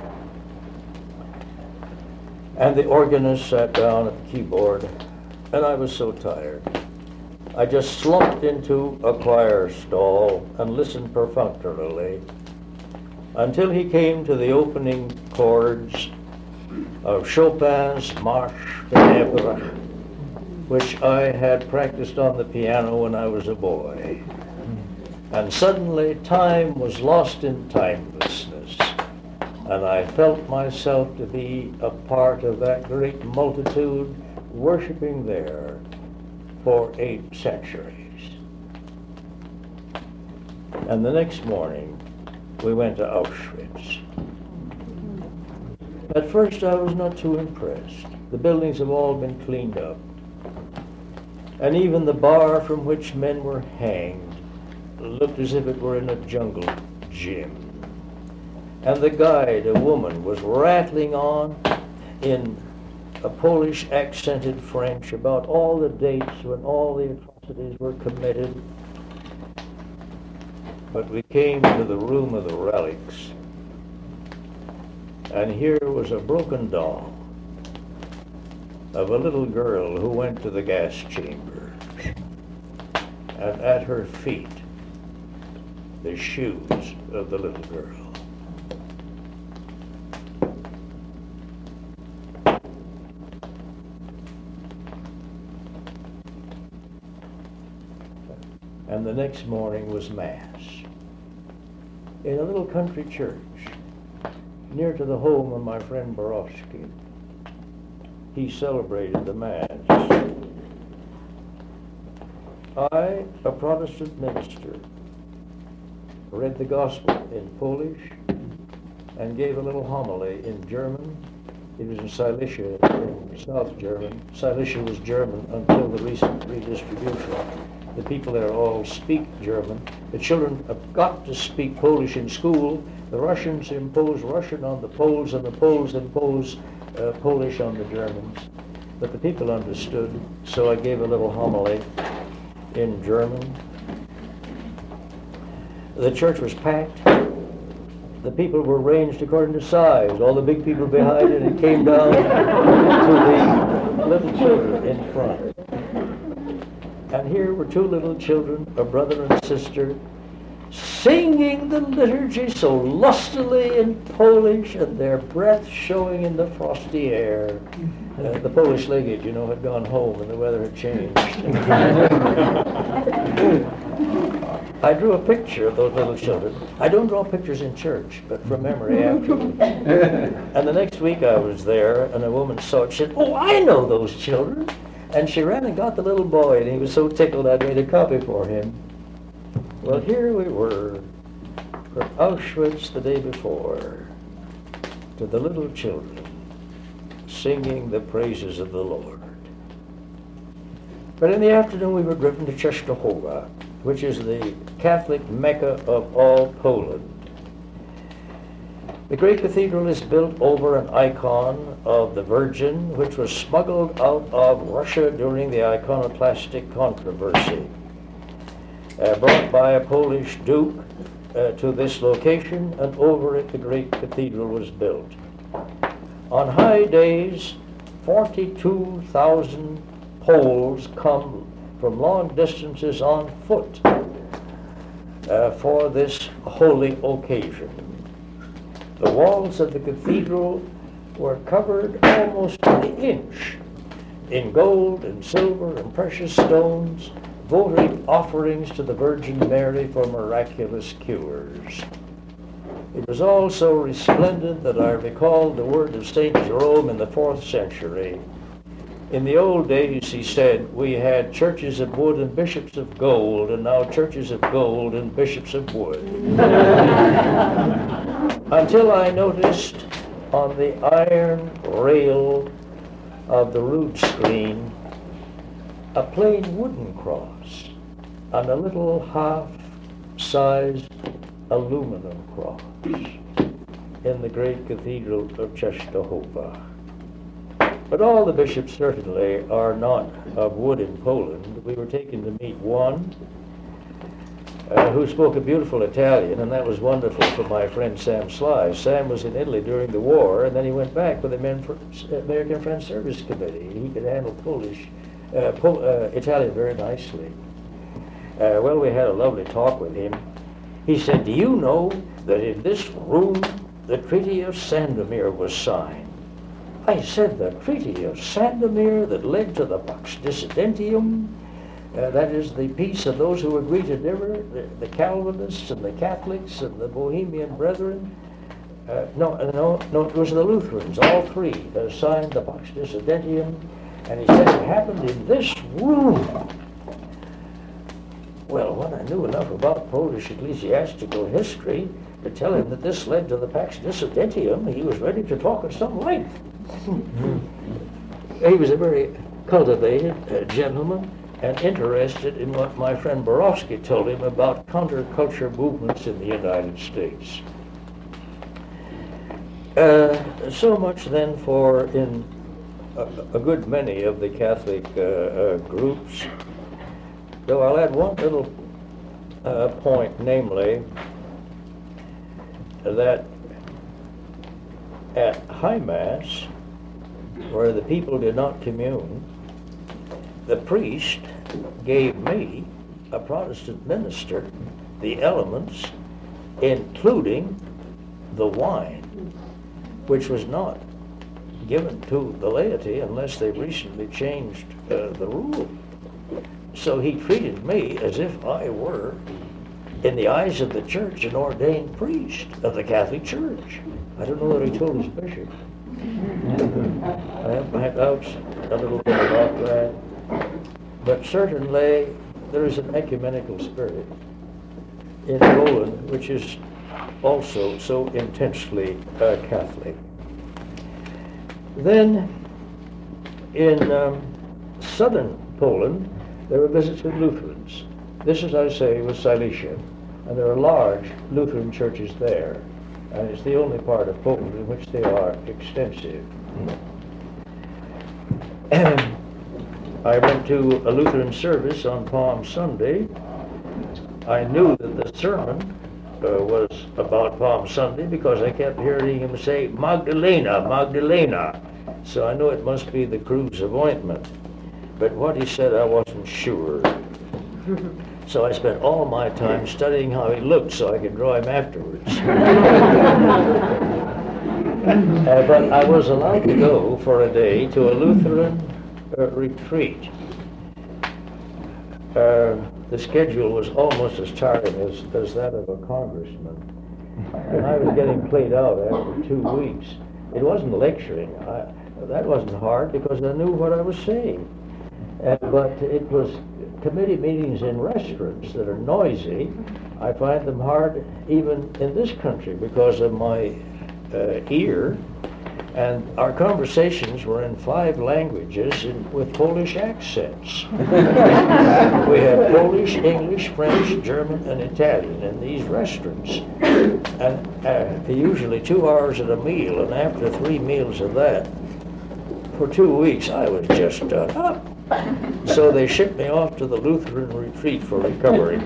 and the organist sat down at the keyboard, and I was so tired. I just slumped into a choir stall and listened perfunctorily until he came to the opening chords of Chopin's Marche Funèbre, which I had practiced on the piano when I was a boy. And suddenly time was lost in timelessness, and I felt myself to be a part of that great multitude worshiping there for 8 centuries. And the next morning, we went to Auschwitz. At first, I was not too impressed. The buildings have all been cleaned up. And even the bar from which men were hanged looked as if it were in a jungle gym. And the guide, a woman, was rattling on in a Polish accented French about all the dates when all the atrocities were committed. But we came to the room of the relics, and here was a broken doll of a little girl who went to the gas chamber, and at her feet the shoes of the little girl. and the next morning was Mass. In a little country church near to the home of my friend Borowski, he celebrated the Mass. I, a Protestant minister, read the Gospel in Polish and gave a little homily in German. It was in Silesia, in South German. Silesia was German until the recent redistribution. The people there all speak German. The children have got to speak Polish in school. The Russians impose Russian on the Poles, and the Poles impose Polish on the Germans. But the people understood, so I gave a little homily in German. The church was packed. The people were ranged according to size. All the big people behind it, it came down to the little children in front. And here were two little children, a brother and sister, singing the liturgy so lustily in Polish, and their breath showing in the frosty air. The Polish legate, you know, had gone home and the weather had changed. I drew a picture of those little children. I don't draw pictures in church, but from memory afterwards. And the next week I was there, and a woman saw it. She said, "Oh, I know those children." And she ran and got the little boy, and he was so tickled I made a copy for him. Well, here we were from Auschwitz the day before, to the little children singing the praises of the Lord. But in the afternoon we were driven to Częstochowa, which is the Catholic Mecca of all Poland. The great cathedral is built over an icon of the Virgin, which was smuggled out of Russia during the iconoclastic controversy. Brought by a Polish duke to this location, and over it the great cathedral was built. On high days, 42,000 Poles come from long distances on foot for this holy occasion. The walls of the cathedral were covered almost to the inch in gold and silver and precious stones, votive offerings to the Virgin Mary for miraculous cures. It was all so resplendent that I recalled the word of St. Jerome in the 4th century. In the old days, he said, we had churches of wood and bishops of gold, and now churches of gold and bishops of wood. Until I noticed on the iron rail of the rood screen a plain wooden cross and a little half-sized aluminum cross in the great cathedral of Częstochowa. But all the bishops certainly are not of wood in Poland. We were taken to meet one who spoke a beautiful Italian, and that was wonderful for my friend Sam Sly. Sam was in Italy during the war, and then he went back with the American Friends Service Committee. He could handle Italian very nicely. Well, we had a lovely talk with him. He said, "Do you know that in this room the Treaty of Sandomir was signed?" I said, "The Treaty of Sandomir that led to the Pax Dissidentium, that is the peace of those who agree to differ, the Calvinists and the Catholics and the Bohemian Brethren." No, it was the Lutherans, all three, signed the Pax Dissidentium, and he said it happened in this room. Well, when I knew enough about Polish ecclesiastical history to tell him that this led to the Pax Dissidentium, he was ready to talk at some length. He was a very cultivated gentleman and interested in what my friend Borowski told him about counterculture movements in the United States. So much then for in a good many of the Catholic groups. Though I'll add one little point, namely that at High Mass, where the people did not commune, the priest gave me, a Protestant minister, the elements, including the wine, which was not given to the laity unless they recently changed the rule. So he treated me as if I were, in the eyes of the church, an ordained priest of the Catholic Church. I don't know what he told his bishop. I have my doubts a little bit about that. But certainly there is an ecumenical spirit in Poland, which is also so intensely Catholic. Then in southern Poland, there were visits with Lutherans. This, as I say, was Silesia, and there are large Lutheran churches there, and it's the only part of Poland in which they are extensive. I went to a Lutheran service on Palm Sunday. I knew that the sermon was about Palm Sunday because I kept hearing him say, Magdalena, Magdalena. So I knew it must be the cruse of ointment. But what he said, I wasn't sure. So I spent all my time studying how he looked so I could draw him afterwards. But I was allowed to go for a day to a Lutheran retreat. The schedule was almost as tiring as that of a congressman. And I was getting played out after 2 weeks. It wasn't lecturing. That wasn't hard because I knew what I was saying. But it was committee meetings in restaurants that are noisy. I find them hard even in this country because of my ear. And our conversations were in 5 languages with Polish accents. We had Polish, English, French, German, and Italian in these restaurants. And usually 2 hours at a meal, and after 3 meals of that, for 2 weeks, I was just done up. So they shipped me off to the Lutheran retreat for recovery.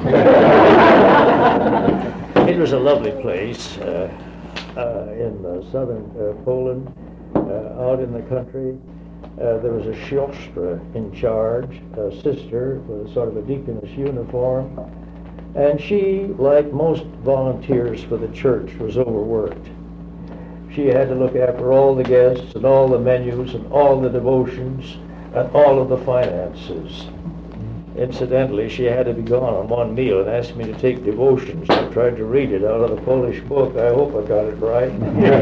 It was a lovely place in southern Poland, out in the country. There was a siostra in charge, a sister with sort of a deaconess uniform, and she, like most volunteers for the church, was overworked. She had to look after all the guests and all the menus and all the devotions and all of the finances. Incidentally, she had to be gone on one meal and asked me to take devotions. I tried to read it out of the Polish book. I hope I got it right.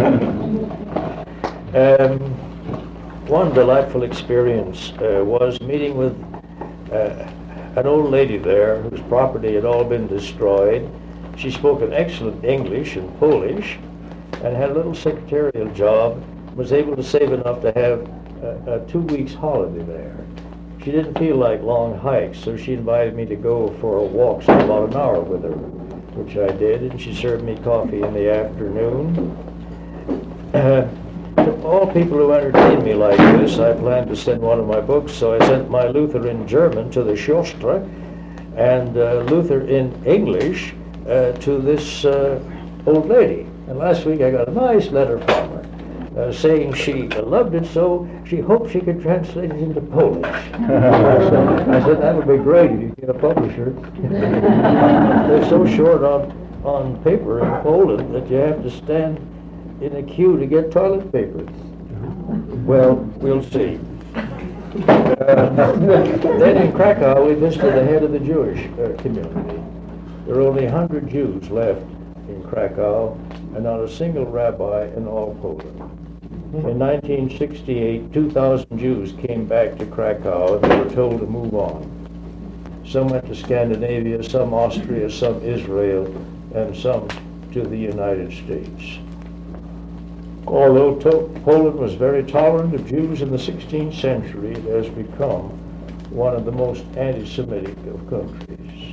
One delightful experience was meeting with an old lady there whose property had all been destroyed. She spoke an excellent English and Polish and had a little secretarial job, was able to save enough to have a 2 weeks holiday there. She didn't feel like long hikes, so she invited me to go for a walk for about an hour with her, which I did, and she served me coffee in the afternoon. To all people who entertain me like this, I planned to send one of my books, so I sent my Luther in German to the siostra and Luther in English to this old lady. And last week I got a nice letter from her. Saying she loved it so, she hoped she could translate it into Polish. I said, that would be great if you get a publisher. They're so short on paper in Poland that you have to stand in a queue to get toilet paper. Well, we'll see. Then in Krakow, we visited the head of the Jewish community. There are only 100 Jews left in Krakow, and not a single rabbi in all Poland. In 1968, 2,000 Jews came back to Krakow and they were told to move on. Some went to Scandinavia, some Austria, some Israel, and some to the United States. Although Poland was very tolerant of Jews in the 16th century, it has become one of the most anti-Semitic of countries.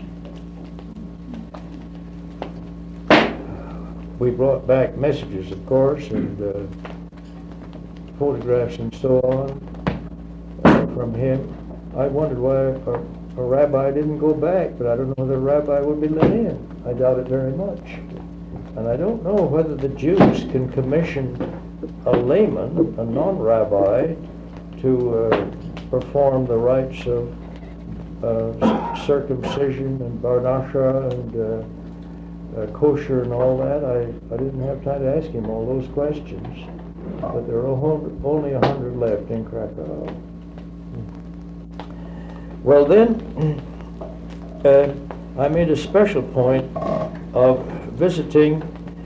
We brought back messages, of course, and photographs and so on from him. I wondered why a rabbi didn't go back, but I don't know whether a rabbi would be let in. I doubt it very much. And I don't know whether the Jews can commission a layman, a non-rabbi, to perform the rites of circumcision and bar mitzvah and kosher and all that. I didn't have time to ask him all those questions. But there are only 100 left in Krakow. Well, then, I made a special point of visiting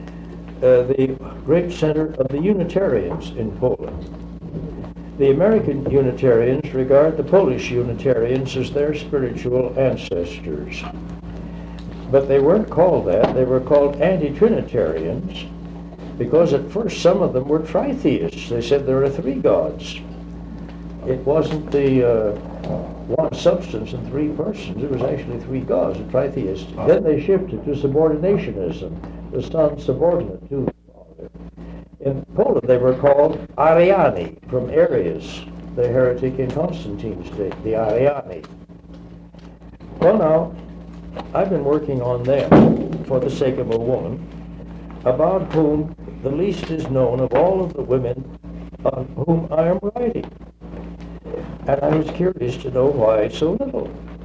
the great center of the Unitarians in Poland. The American Unitarians regard the Polish Unitarians as their spiritual ancestors. But they weren't called that. They were called anti-Trinitarians because at first some of them were tritheists. They said there are three gods. It wasn't the one substance and three persons. It was actually three gods, a tritheist. Then they shifted to subordinationism, the Son subordinate to the Father. In Poland, they were called Ariani, from Arius, the heretic in Constantine's day, the Ariani. Well, now, I've been working on them for the sake of a woman, about whom the least is known of all of the women on whom I am writing. And I was curious to know why so little.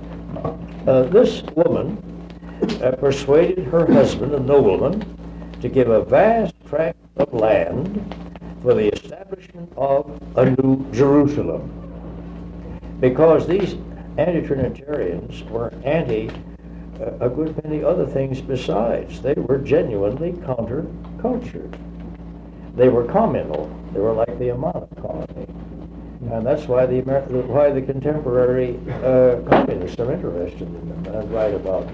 This woman persuaded her husband, a nobleman, to give a vast tract of land for the establishment of a new Jerusalem. Because these anti-Trinitarians were anti a good many other things besides. They were genuinely counter-culture. They were communal. They were like the Amana colony. And that's why the contemporary communists are interested in them and write about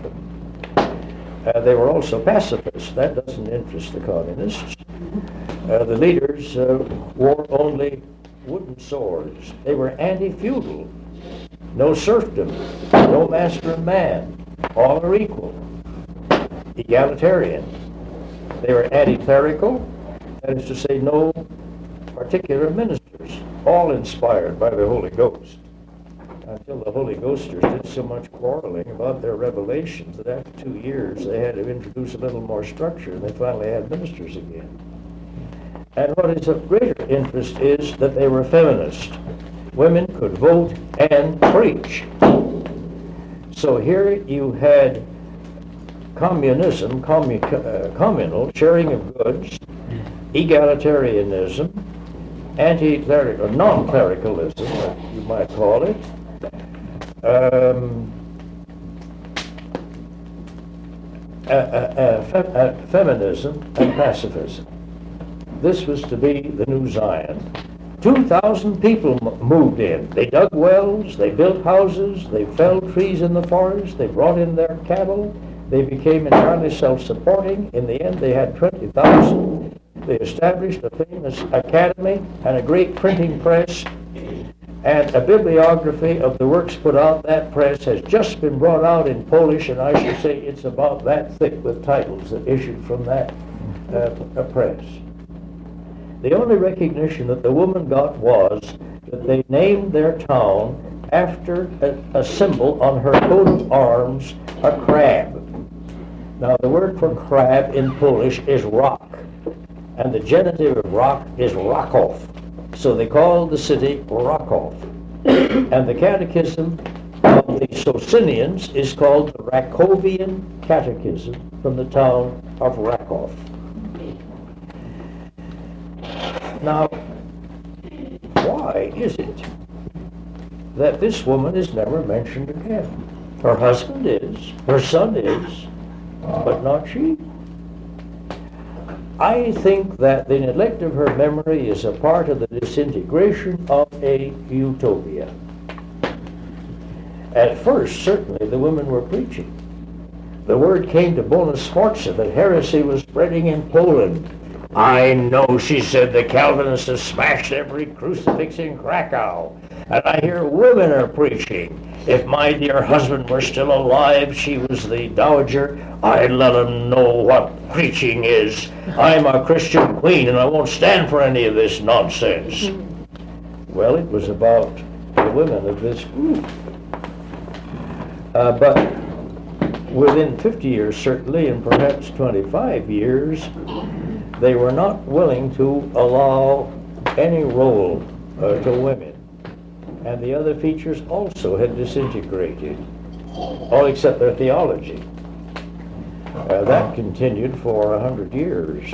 them. They were also pacifists. That doesn't interest the communists. The leaders wore only wooden swords. They were anti-feudal. No serfdom, no master and man. All are equal. Egalitarian. They were anti-clerical. That is to say, no particular ministers. All inspired by the Holy Ghost. Until the Holy Ghosters did so much quarreling about their revelations that after 2 years they had to introduce a little more structure, and they finally had ministers again. And what is of greater interest is that they were feminist. Women could vote and preach. So here you had communism, communal, sharing of goods, egalitarianism, anti-clerical, non-clericalism, you might call it, feminism and pacifism. This was to be the new Zion. 2,000 people moved in. They dug wells, they built houses, they felled trees in the forest, they brought in their cattle, they became entirely self-supporting. In the end, they had 20,000. They established a famous academy and a great printing press, and a bibliography of the works put out. That press has just been brought out in Polish, and I should say it's about that thick with titles that issued from that press. The only recognition that the woman got was that they named their town after a symbol on her coat of arms, a crab. Now, the word for crab in Polish is rock, and the genitive of rock is Raków. So they called the city Raków. And the catechism of the Socinians is called the Rakovian Catechism from the town of Raków. Now, why is it that this woman is never mentioned again? Her husband is, her son is, but not she. I think that the neglect of her memory is a part of the disintegration of a utopia. At first, certainly, the women were preaching. The word came to Bona Sforza that heresy was spreading in Poland. I know, she said, the Calvinists have smashed every crucifix in Krakow, and I hear women are preaching. If my dear husband were still alive, she was the dowager, I'd let him know what preaching is. I'm a Christian queen, and I won't stand for any of this nonsense. Well, it was about the women of this group. But within 50 years, certainly, and perhaps 25 years, they were not willing to allow any role to women. And the other features also had disintegrated, all except their theology. That continued for 100 years.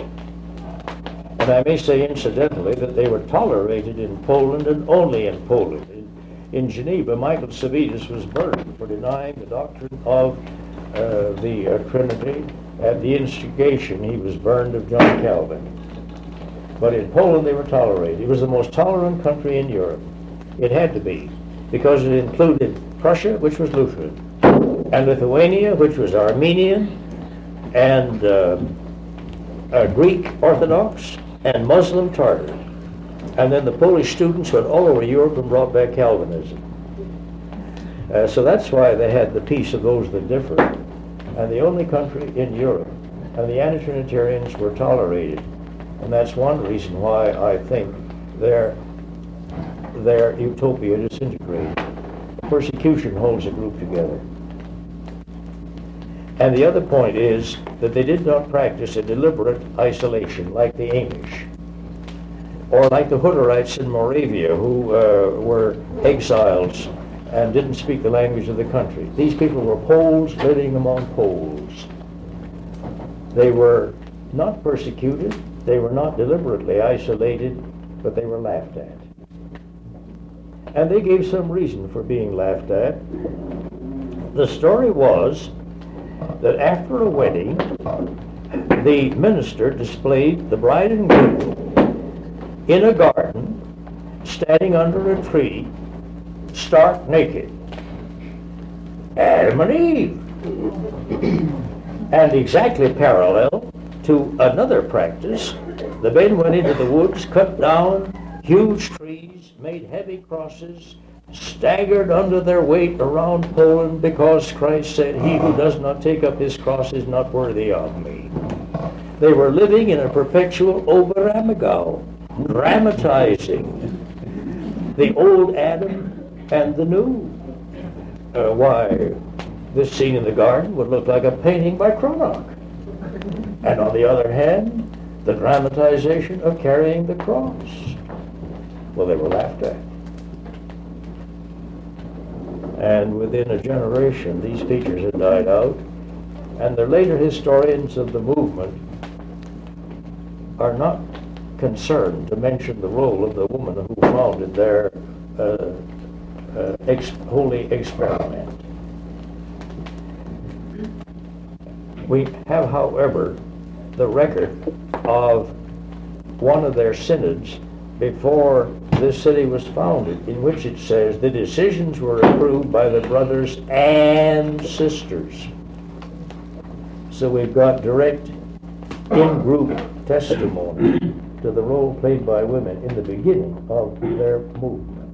And I may say incidentally that they were tolerated in Poland and only in Poland. in Geneva, Michael Servetus was burned for denying the doctrine of the Trinity. At the instigation, he was burned of John Calvin. But in Poland, they were tolerated. It was the most tolerant country in Europe. It had to be, because it included Prussia, which was Lutheran, and Lithuania, which was Armenian, and Greek Orthodox, and Muslim Tartar. And then the Polish students went all over Europe and brought back Calvinism. So that's why they had the peace of those that differed. And the only country in Europe, and the anti-Trinitarians were tolerated. And that's one reason why I think their utopia disintegrated. Persecution holds a group together. And the other point is that they did not practice a deliberate isolation like the English, or like the Hutterites in Moravia, who were exiles and didn't speak the language of the country. These people were Poles living among Poles. They were not persecuted, they were not deliberately isolated, but they were laughed at. And they gave some reason for being laughed at. The story was that after a wedding, the minister displayed the bride and groom in a garden, standing under a tree, stark naked. Adam and Eve. And exactly parallel to another practice, the men went into the woods, cut down huge trees, made heavy crosses, staggered under their weight around Poland, because Christ said, "He who does not take up his cross is not worthy of me." They were living in a perpetual Oberammergau, dramatizing the old Adam and the new. Why, this scene in the garden would look like a painting by Cranach. And on the other hand, the dramatization of carrying the cross. Well, they were laughed at. And within a generation, these features had died out, and the later historians of the movement are not concerned to mention the role of the woman who founded their holy experiment. We have, however, the record of one of their synods before this city was founded, in which it says the decisions were approved by the brothers and sisters. So we've got direct in-group testimony to the role played by women in the beginning of their movement.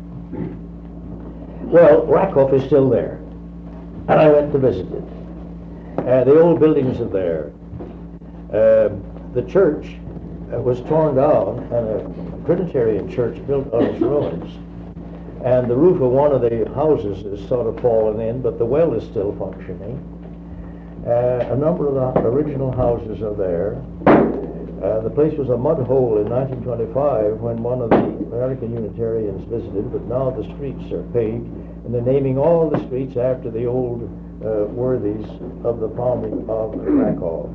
Well, Rackhoff is still there, and I went to visit it. The old buildings are there. The church was torn down, and a Trinitarian church built on its ruins. And the roof of one of the houses is sort of fallen in, but the well is still functioning. A number of the original houses are there. The place was a mud hole in 1925 when one of the American Unitarians visited, but now the streets are paved, and they're naming all the streets after the old worthies of the founding of Krakow.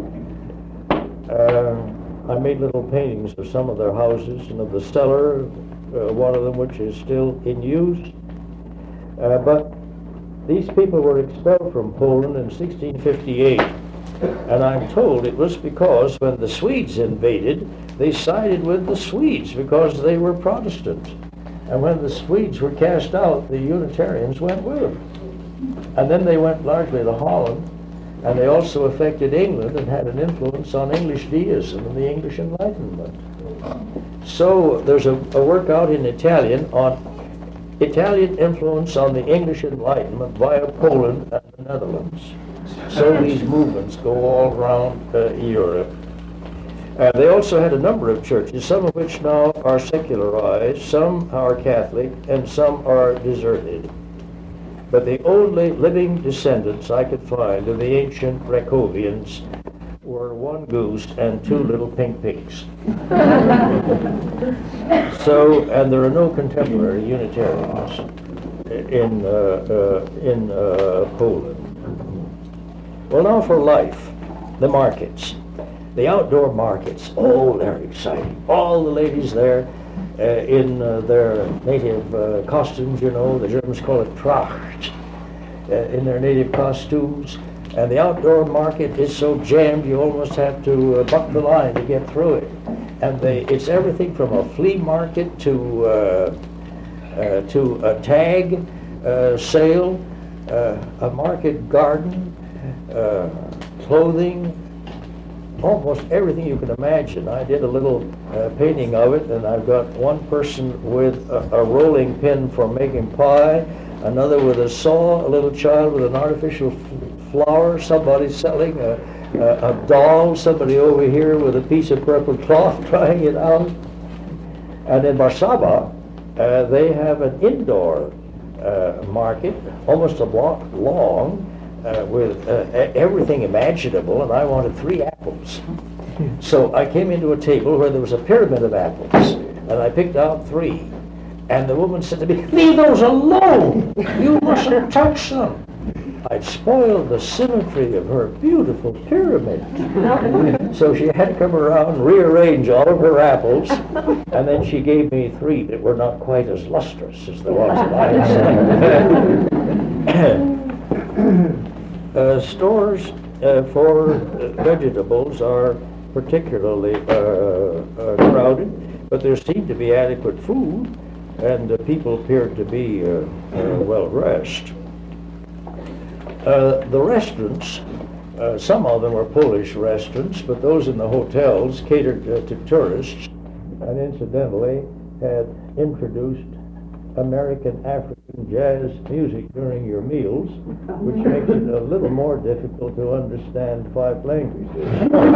I made little paintings of some of their houses and of the cellar, one of them which is still in use. But these people were expelled from Poland in 1658, and I'm told it was because when the Swedes invaded, they sided with the Swedes because they were Protestant. And when the Swedes were cast out, the Unitarians went with them. And then they went largely to Holland, and they also affected England and had an influence on English deism and the English Enlightenment. So there's a work out in Italian on Italian influence on the English Enlightenment via Poland and the Netherlands. So these movements go all around Europe. They also had a number of churches, some of which now are secularized, some are Catholic, and some are deserted. But the only living descendants I could find of the ancient Rakovians were one goose and two little pink pigs. So, and there are no contemporary Unitarians in Poland. Well, now for life, the markets. The outdoor markets, oh, they're exciting. All the ladies there in their native costumes, you know. The Germans call it Tracht, in their native costumes. And the outdoor market is so jammed you almost have to buck the line to get through it. And it's everything from a flea market to a tag sale, a market garden, clothing, almost everything you can imagine. I did a little painting of it, and I've got one person with a rolling pin for making pie, another with a saw, a little child with an artificial flower, somebody selling a doll, somebody over here with a piece of purple cloth trying it out. And in Barsaba, they have an indoor market, almost a block long, with everything imaginable, and I wanted 3 apples. So I came into a table where there was a pyramid of apples, and I picked out 3. And the woman said to me, "Leave those alone! You mustn't touch them!" I'd spoiled the symmetry of her beautiful pyramid. So she had to come around and rearrange all of her apples, and then she gave me 3 that were not quite as lustrous as the ones that I had. Stores for vegetables are particularly crowded, but there seemed to be adequate food, and people appeared to be well dressed. The restaurants, some of them were Polish restaurants, but those in the hotels catered to tourists, and incidentally had introduced American African jazz music during your meals, which makes it a little more difficult to understand 5 languages.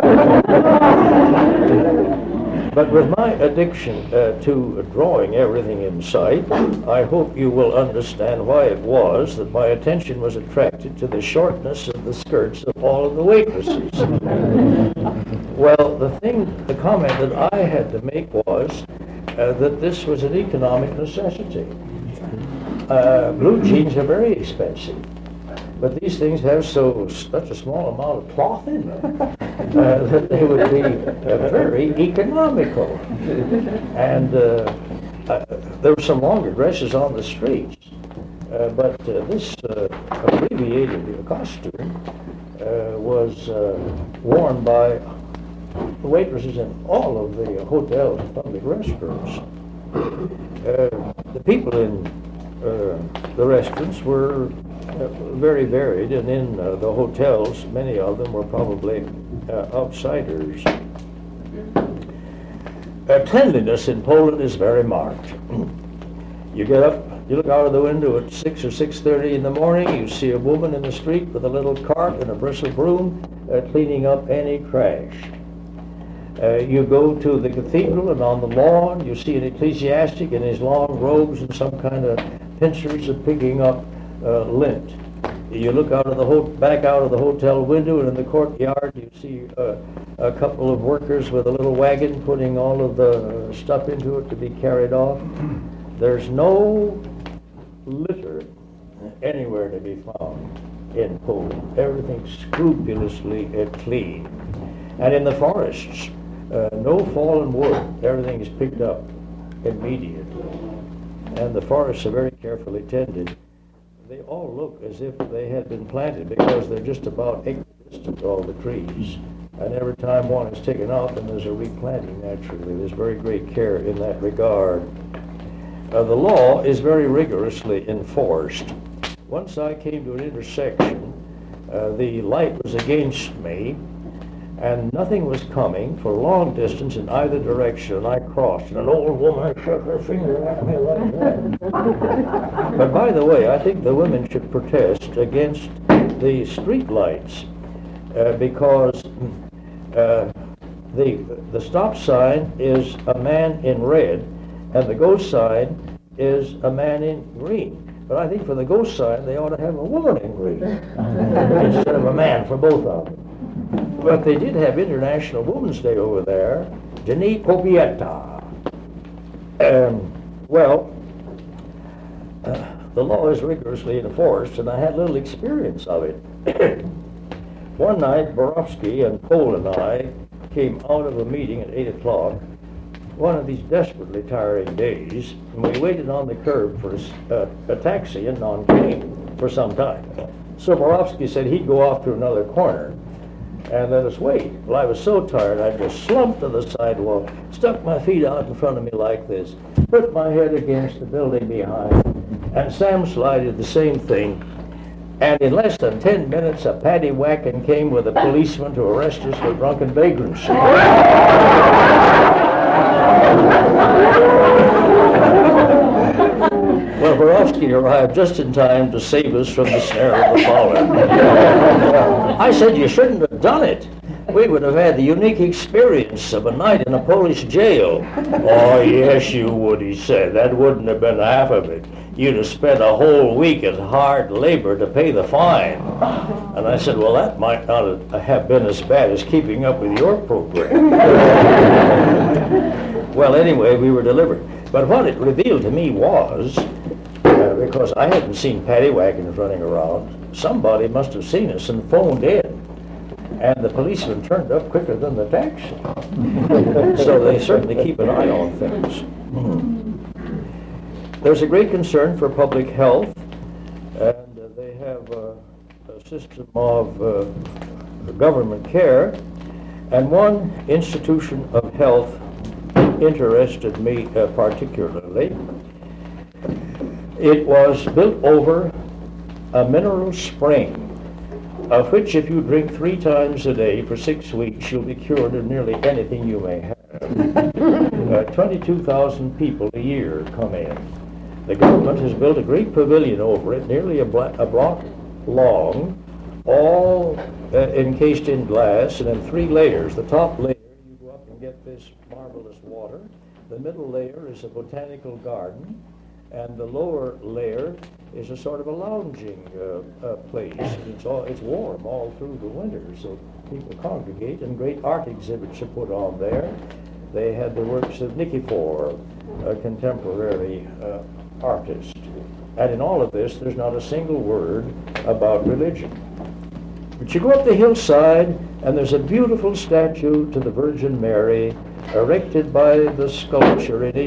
But with my addiction to drawing everything in sight, I hope you will understand why it was that my attention was attracted to the shortness of the skirts of all of the waitresses. Well, the comment that I had to make was that this was an economic necessity. Blue jeans are very expensive, but these things have such a small amount of cloth in them that they would be very economical. And there were some longer dresses on the streets, but this abbreviated costume was worn by the waitresses in all of the hotels and public restrooms. The people in the restaurants were very varied, and in the hotels, many of them were probably outsiders. Cleanliness in Poland is very marked. You get up, you look out of the window at 6 or 6:30 in the morning, you see a woman in the street with a little cart and a bristle broom cleaning up any trash. You go to the cathedral, and on the lawn you see an ecclesiastic in his long robes and some kind of pincers of picking up lint. You look out of back out of the hotel window, and in the courtyard you see a couple of workers with a little wagon putting all of the stuff into it to be carried off. There's no litter anywhere to be found in Poland. Everything's scrupulously clean. And in the forests, no fallen wood. Everything is picked up immediately. And the forests are very carefully tended. They all look as if they had been planted because they're just about equidistant, all the trees. And every time one is taken out, then there's a replanting naturally. There's very great care in that regard. The law is very rigorously enforced. Once I came to an intersection, the light was against me, and nothing was coming for a long distance in either direction, and I crossed, and an old woman shook her finger at me like that. But by the way, I think the women should protest against the street lights because the stop sign is a man in red, and the go sign is a man in green. But I think for the go sign, they ought to have a woman in green instead of a man for both of them. But they did have International Women's Day over there, Dni Kobieta. The law is rigorously enforced, and I had little experience of it. One night, Borowski and Cole and I came out of a meeting at 8 o'clock one of these desperately tiring days, and we waited on the curb for a taxi, and none came for some time. So Borowski said he'd go off to another corner and let us wait. Well, I was so tired, I just slumped to the sidewalk, stuck my feet out in front of me like this, put my head against the building behind, and Sam Sly did the same thing. And in less than 10 minutes, a paddy whacking came with a policeman to arrest us for drunken vagrancy. Well, Borowski arrived just in time to save us from the snare of the fowler. I said, you shouldn't have done it. We would have had the unique experience of a night in a Polish jail. Oh, yes, you would, he said. That wouldn't have been half of it. You'd have spent a whole week at hard labor to pay the fine. And I said, well, that might not have been as bad as keeping up with your program. Well, anyway, we were delivered. But what it revealed to me was, because I hadn't seen paddy wagons running around, somebody must have seen us and phoned in. And the policeman turned up quicker than the taxi. So they certainly keep an eye on things. There's a great concern for public health, and they have a system of government care. And one institution of health interested me particularly. It was built over a mineral spring, of which if you drink 3 times a day for 6 weeks, you'll be cured of nearly anything you may have. 22,000 people a year come in. The government has built a great pavilion over it, nearly a block long, all encased in glass and in 3 layers. The top layer, you go up and get this marvelous water. The middle layer is a botanical garden, and the lower layer is a sort of a lounging place. It's warm all through the winter, so people congregate, and great art exhibits are put on there. They had the works of Nikifor, a contemporary artist. And in all of this, there's not a single word about religion. But you go up the hillside, and there's a beautiful statue to the Virgin Mary, erected by the sculptor in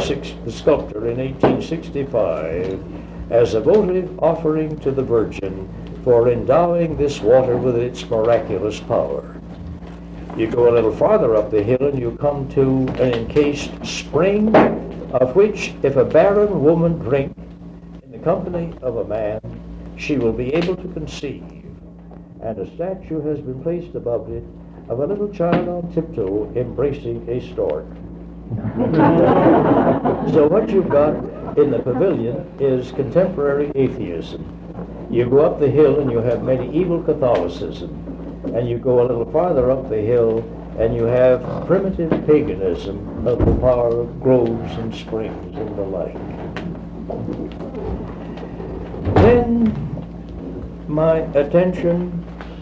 1865 as a votive offering to the Virgin for endowing this water with its miraculous power. You go a little farther up the hill and you come to an encased spring, of which if a barren woman drink in the company of a man, she will be able to conceive. And a statue has been placed above it of a little child on tiptoe embracing a stork. So what you've got in the pavilion is contemporary atheism. You go up the hill and you have medieval Catholicism, and you go a little farther up the hill and you have primitive paganism of the power of groves and springs and the like. Then my attention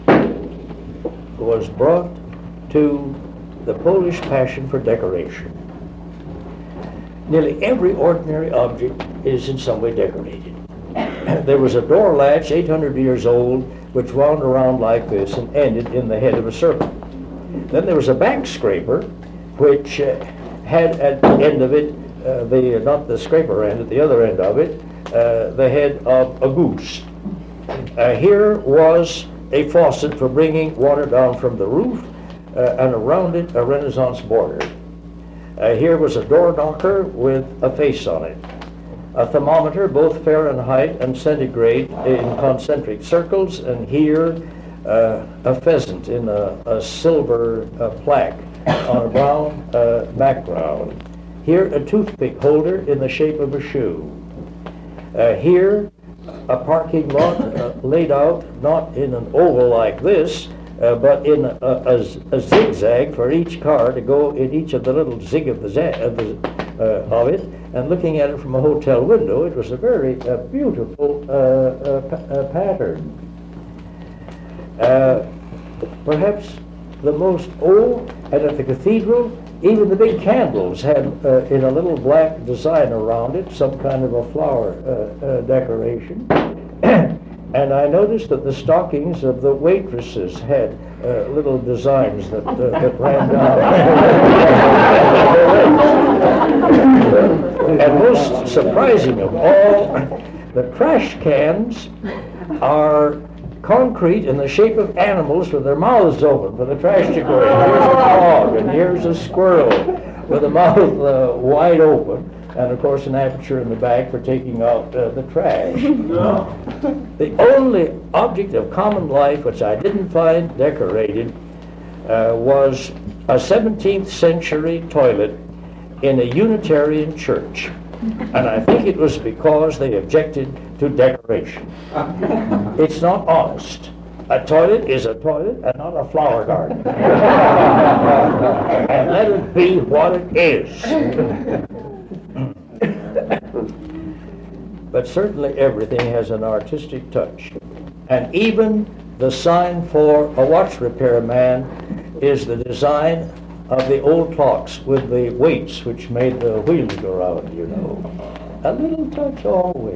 was brought to the Polish passion for decoration. Nearly every ordinary object is in some way decorated. There was a door latch 800 years old which wound around like this and ended in the head of a serpent. Then there was a back scraper which had at the end of it, not the scraper end, at the other end of it, the head of a goose. Here was a faucet for bringing water down from the roof, and around it a Renaissance border. Here was a door knocker with a face on it. A thermometer, both Fahrenheit and centigrade, in concentric circles, and here a pheasant in a silver plaque on a brown background. Here a toothpick holder in the shape of a shoe. Here a parking lot laid out not in an oval like this, but in a zigzag for each car to go in each of the little zig of it. And looking at it from a hotel window, it was a very beautiful pattern. Perhaps the most old, and at the cathedral, even the big candles had in a little black design around it, some kind of a flower decoration. And I noticed that the stockings of the waitresses had little designs that ran down. And most surprising of all, the trash cans are concrete in the shape of animals with their mouths open for the trash to go in. Here's a dog, and here's a squirrel with the mouth wide open, and of course an aperture in the back for taking out the trash. The only object of common life which I didn't find decorated was a 17th century toilet in a Unitarian church. And I think it was because they objected to decoration. It's not honest. A toilet is a toilet and not a flower garden. And let it be what it is. But certainly everything has an artistic touch. And even the sign for a watch repair man is the design of the old clocks with the weights which made the wheels go round, you know. A little touch always.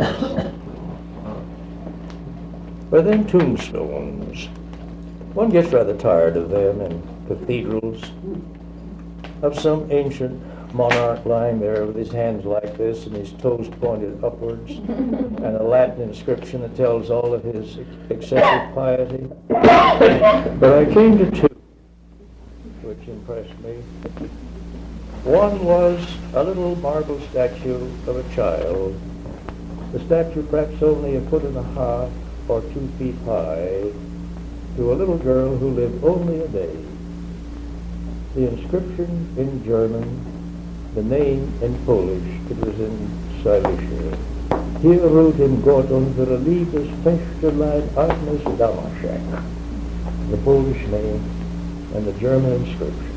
But then tombstones. One gets rather tired of them in cathedrals, of some ancient monarch lying there with his hands like this and his toes pointed upwards, and a Latin inscription that tells all of his excessive piety. But I came to two which impressed me. One was a little marble statue of a child, the statue perhaps only 1.5 or 2 feet high, to a little girl who lived only a day. The inscription in German, the name in Polish, it was in Silesia. Hier ruht in Gott unsere Liebesfechtelein Agnes Damaszek. The Polish name and the German inscription.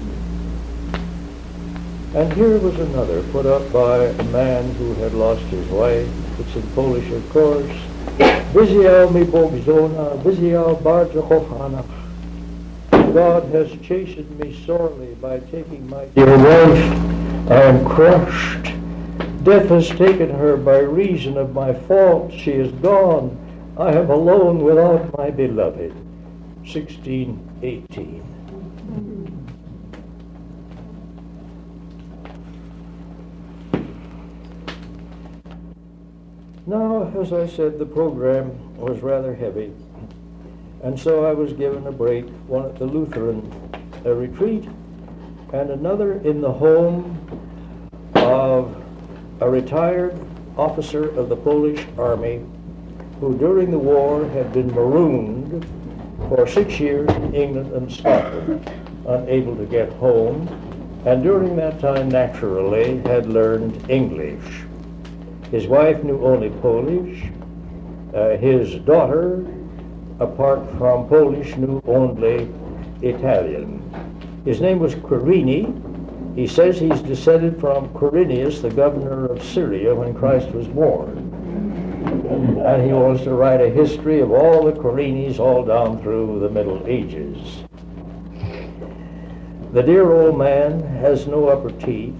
And here was another put up by a man who had lost his wife. It's in Polish, of course. Wyzjał mi Bóg żona, wyzjał bardzo kochana. God has chastened me sorely by taking my dear wife. I am crushed. Death has taken her by reason of my fault. She is gone. I am alone without my beloved. 1618. Now, as I said, the program was rather heavy, and so I was given a break, one at the Lutheran retreat, and another in the home of a retired officer of the Polish army who during the war had been marooned for 6 years in England and Scotland, unable to get home, and during that time naturally had learned English. His wife knew only Polish. His daughter, apart from Polish, knew only Italian. His name was Querini. He says he's descended from Quirinius, the governor of Syria, when Christ was born. And he wants to write a history of all the Quirinis all down through the Middle Ages. The dear old man has no upper teeth.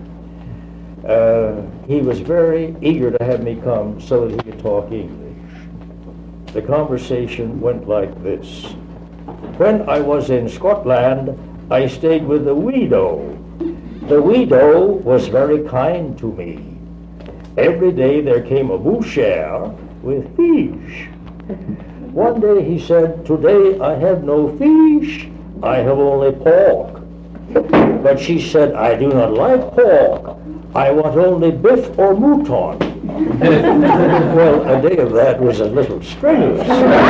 He was very eager to have me come so that he could talk English. The conversation went like this. When I was in Scotland, I stayed with the widow. The widow was very kind to me. Every day there came a boucher with fish. One day he said, "Today I have no fish, I have only pork." But she said, "I do not like pork. I want only beef or mouton." Well, a day of that was a little strenuous.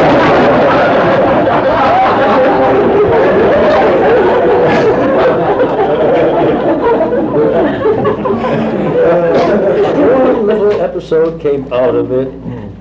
One little episode came out of it,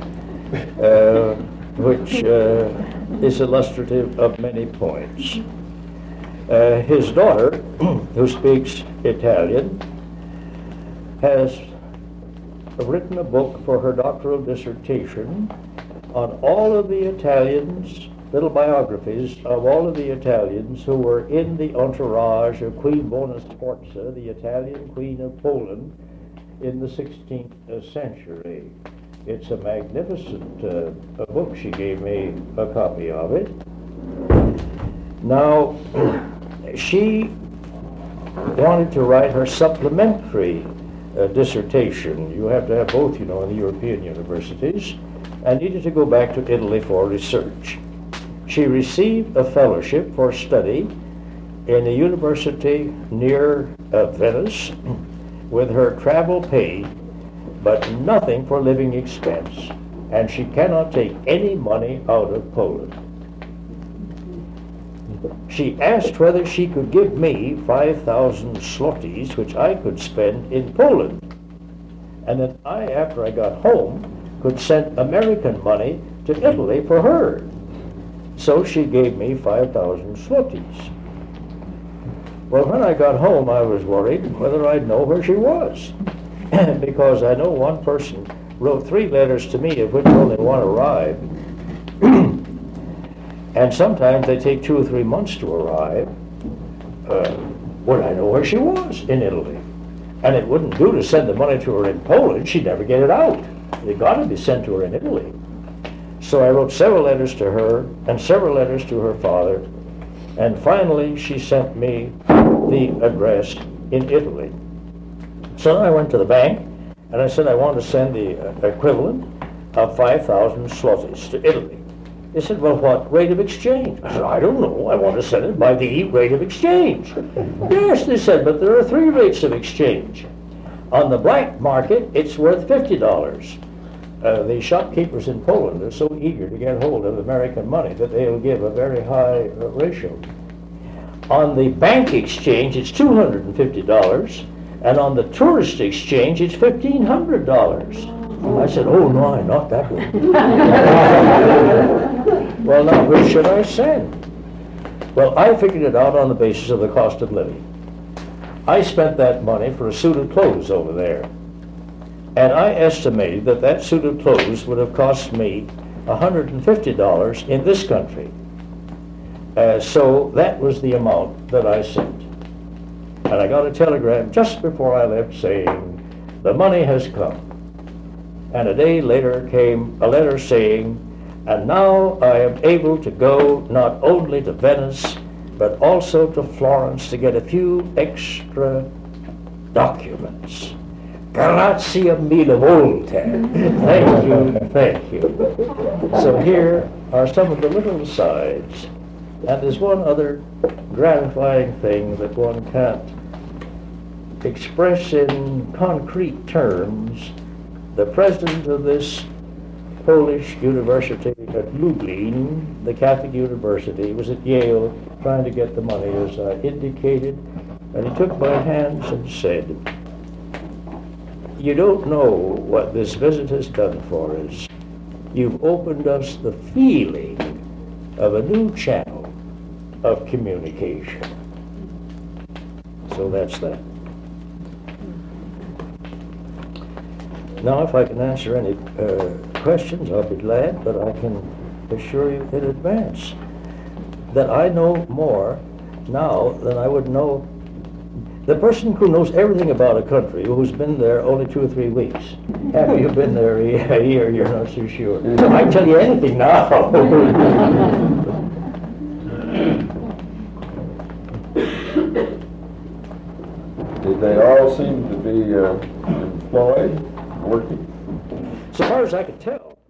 which is illustrative of many points. His daughter, who speaks Italian, has written a book for her doctoral dissertation on all of the Italians, little biographies of all of the Italians who were in the entourage of Queen Bona Sforza, the Italian Queen of Poland, in the 16th century. It's a magnificent a book. She gave me a copy of it. Now, she wanted to write her supplementary dissertation. You have to have both, you know, in the European universities, and needed to go back to Italy for research. She received a fellowship for study in a university near Venice with her travel paid, but nothing for living expense, and she cannot take any money out of Poland. She asked whether she could give me 5,000 zlotys, which I could spend in Poland, and that I, after I got home, could send American money to Italy for her. So she gave me 5,000 zlotys. Well, when I got home, I was worried whether I'd know where she was, because I know one person wrote 3 letters to me, of which only one arrived. And sometimes they take 2 or 3 months to arrive. Would I know where she was in Italy? And it wouldn't do to send the money to her in Poland. She'd never get it out. It got to be sent to her in Italy. So I wrote several letters to her and several letters to her father. And finally, she sent me the address in Italy. So I went to the bank and I said I want to send the equivalent of 5,000 zlotys to Italy. They said, well, what rate of exchange? I said, I don't know. I want to send it by the rate of exchange. Yes, they said, but there are 3 rates of exchange. On the black market, it's worth $50. The shopkeepers in Poland are so eager to get hold of American money that they'll give a very high ratio. On the bank exchange, it's $250, and on the tourist exchange, it's $1,500. I said, oh, no, not that one. Well, now, which should I send? Well, I figured it out on the basis of the cost of living. I spent that money for a suit of clothes over there. And I estimated that that suit of clothes would have cost me $150 in this country. So that was the amount that I sent. And I got a telegram just before I left saying, the money has come. And a day later came a letter saying, and now I am able to go not only to Venice, but also to Florence to get a few extra documents. Grazie mille volte. Thank you, thank you. So here are some of the little asides. And there's one other gratifying thing that one can't express in concrete terms. The president of this Polish university at Lublin, the Catholic University, was at Yale trying to get the money, as I indicated, and he took my hands and said, you don't know what this visit has done for us. You've opened us the feeling of a new channel of communication. So that's that. Now, if I can answer any questions, I'll be glad, but I can assure you in advance that I know more now than I would know. The person who knows everything about a country, who's been there only 2 or 3 weeks, after you've been there a year, you're not so sure. I can tell you anything now. Did they all seem to be employed, working? So far as I could tell.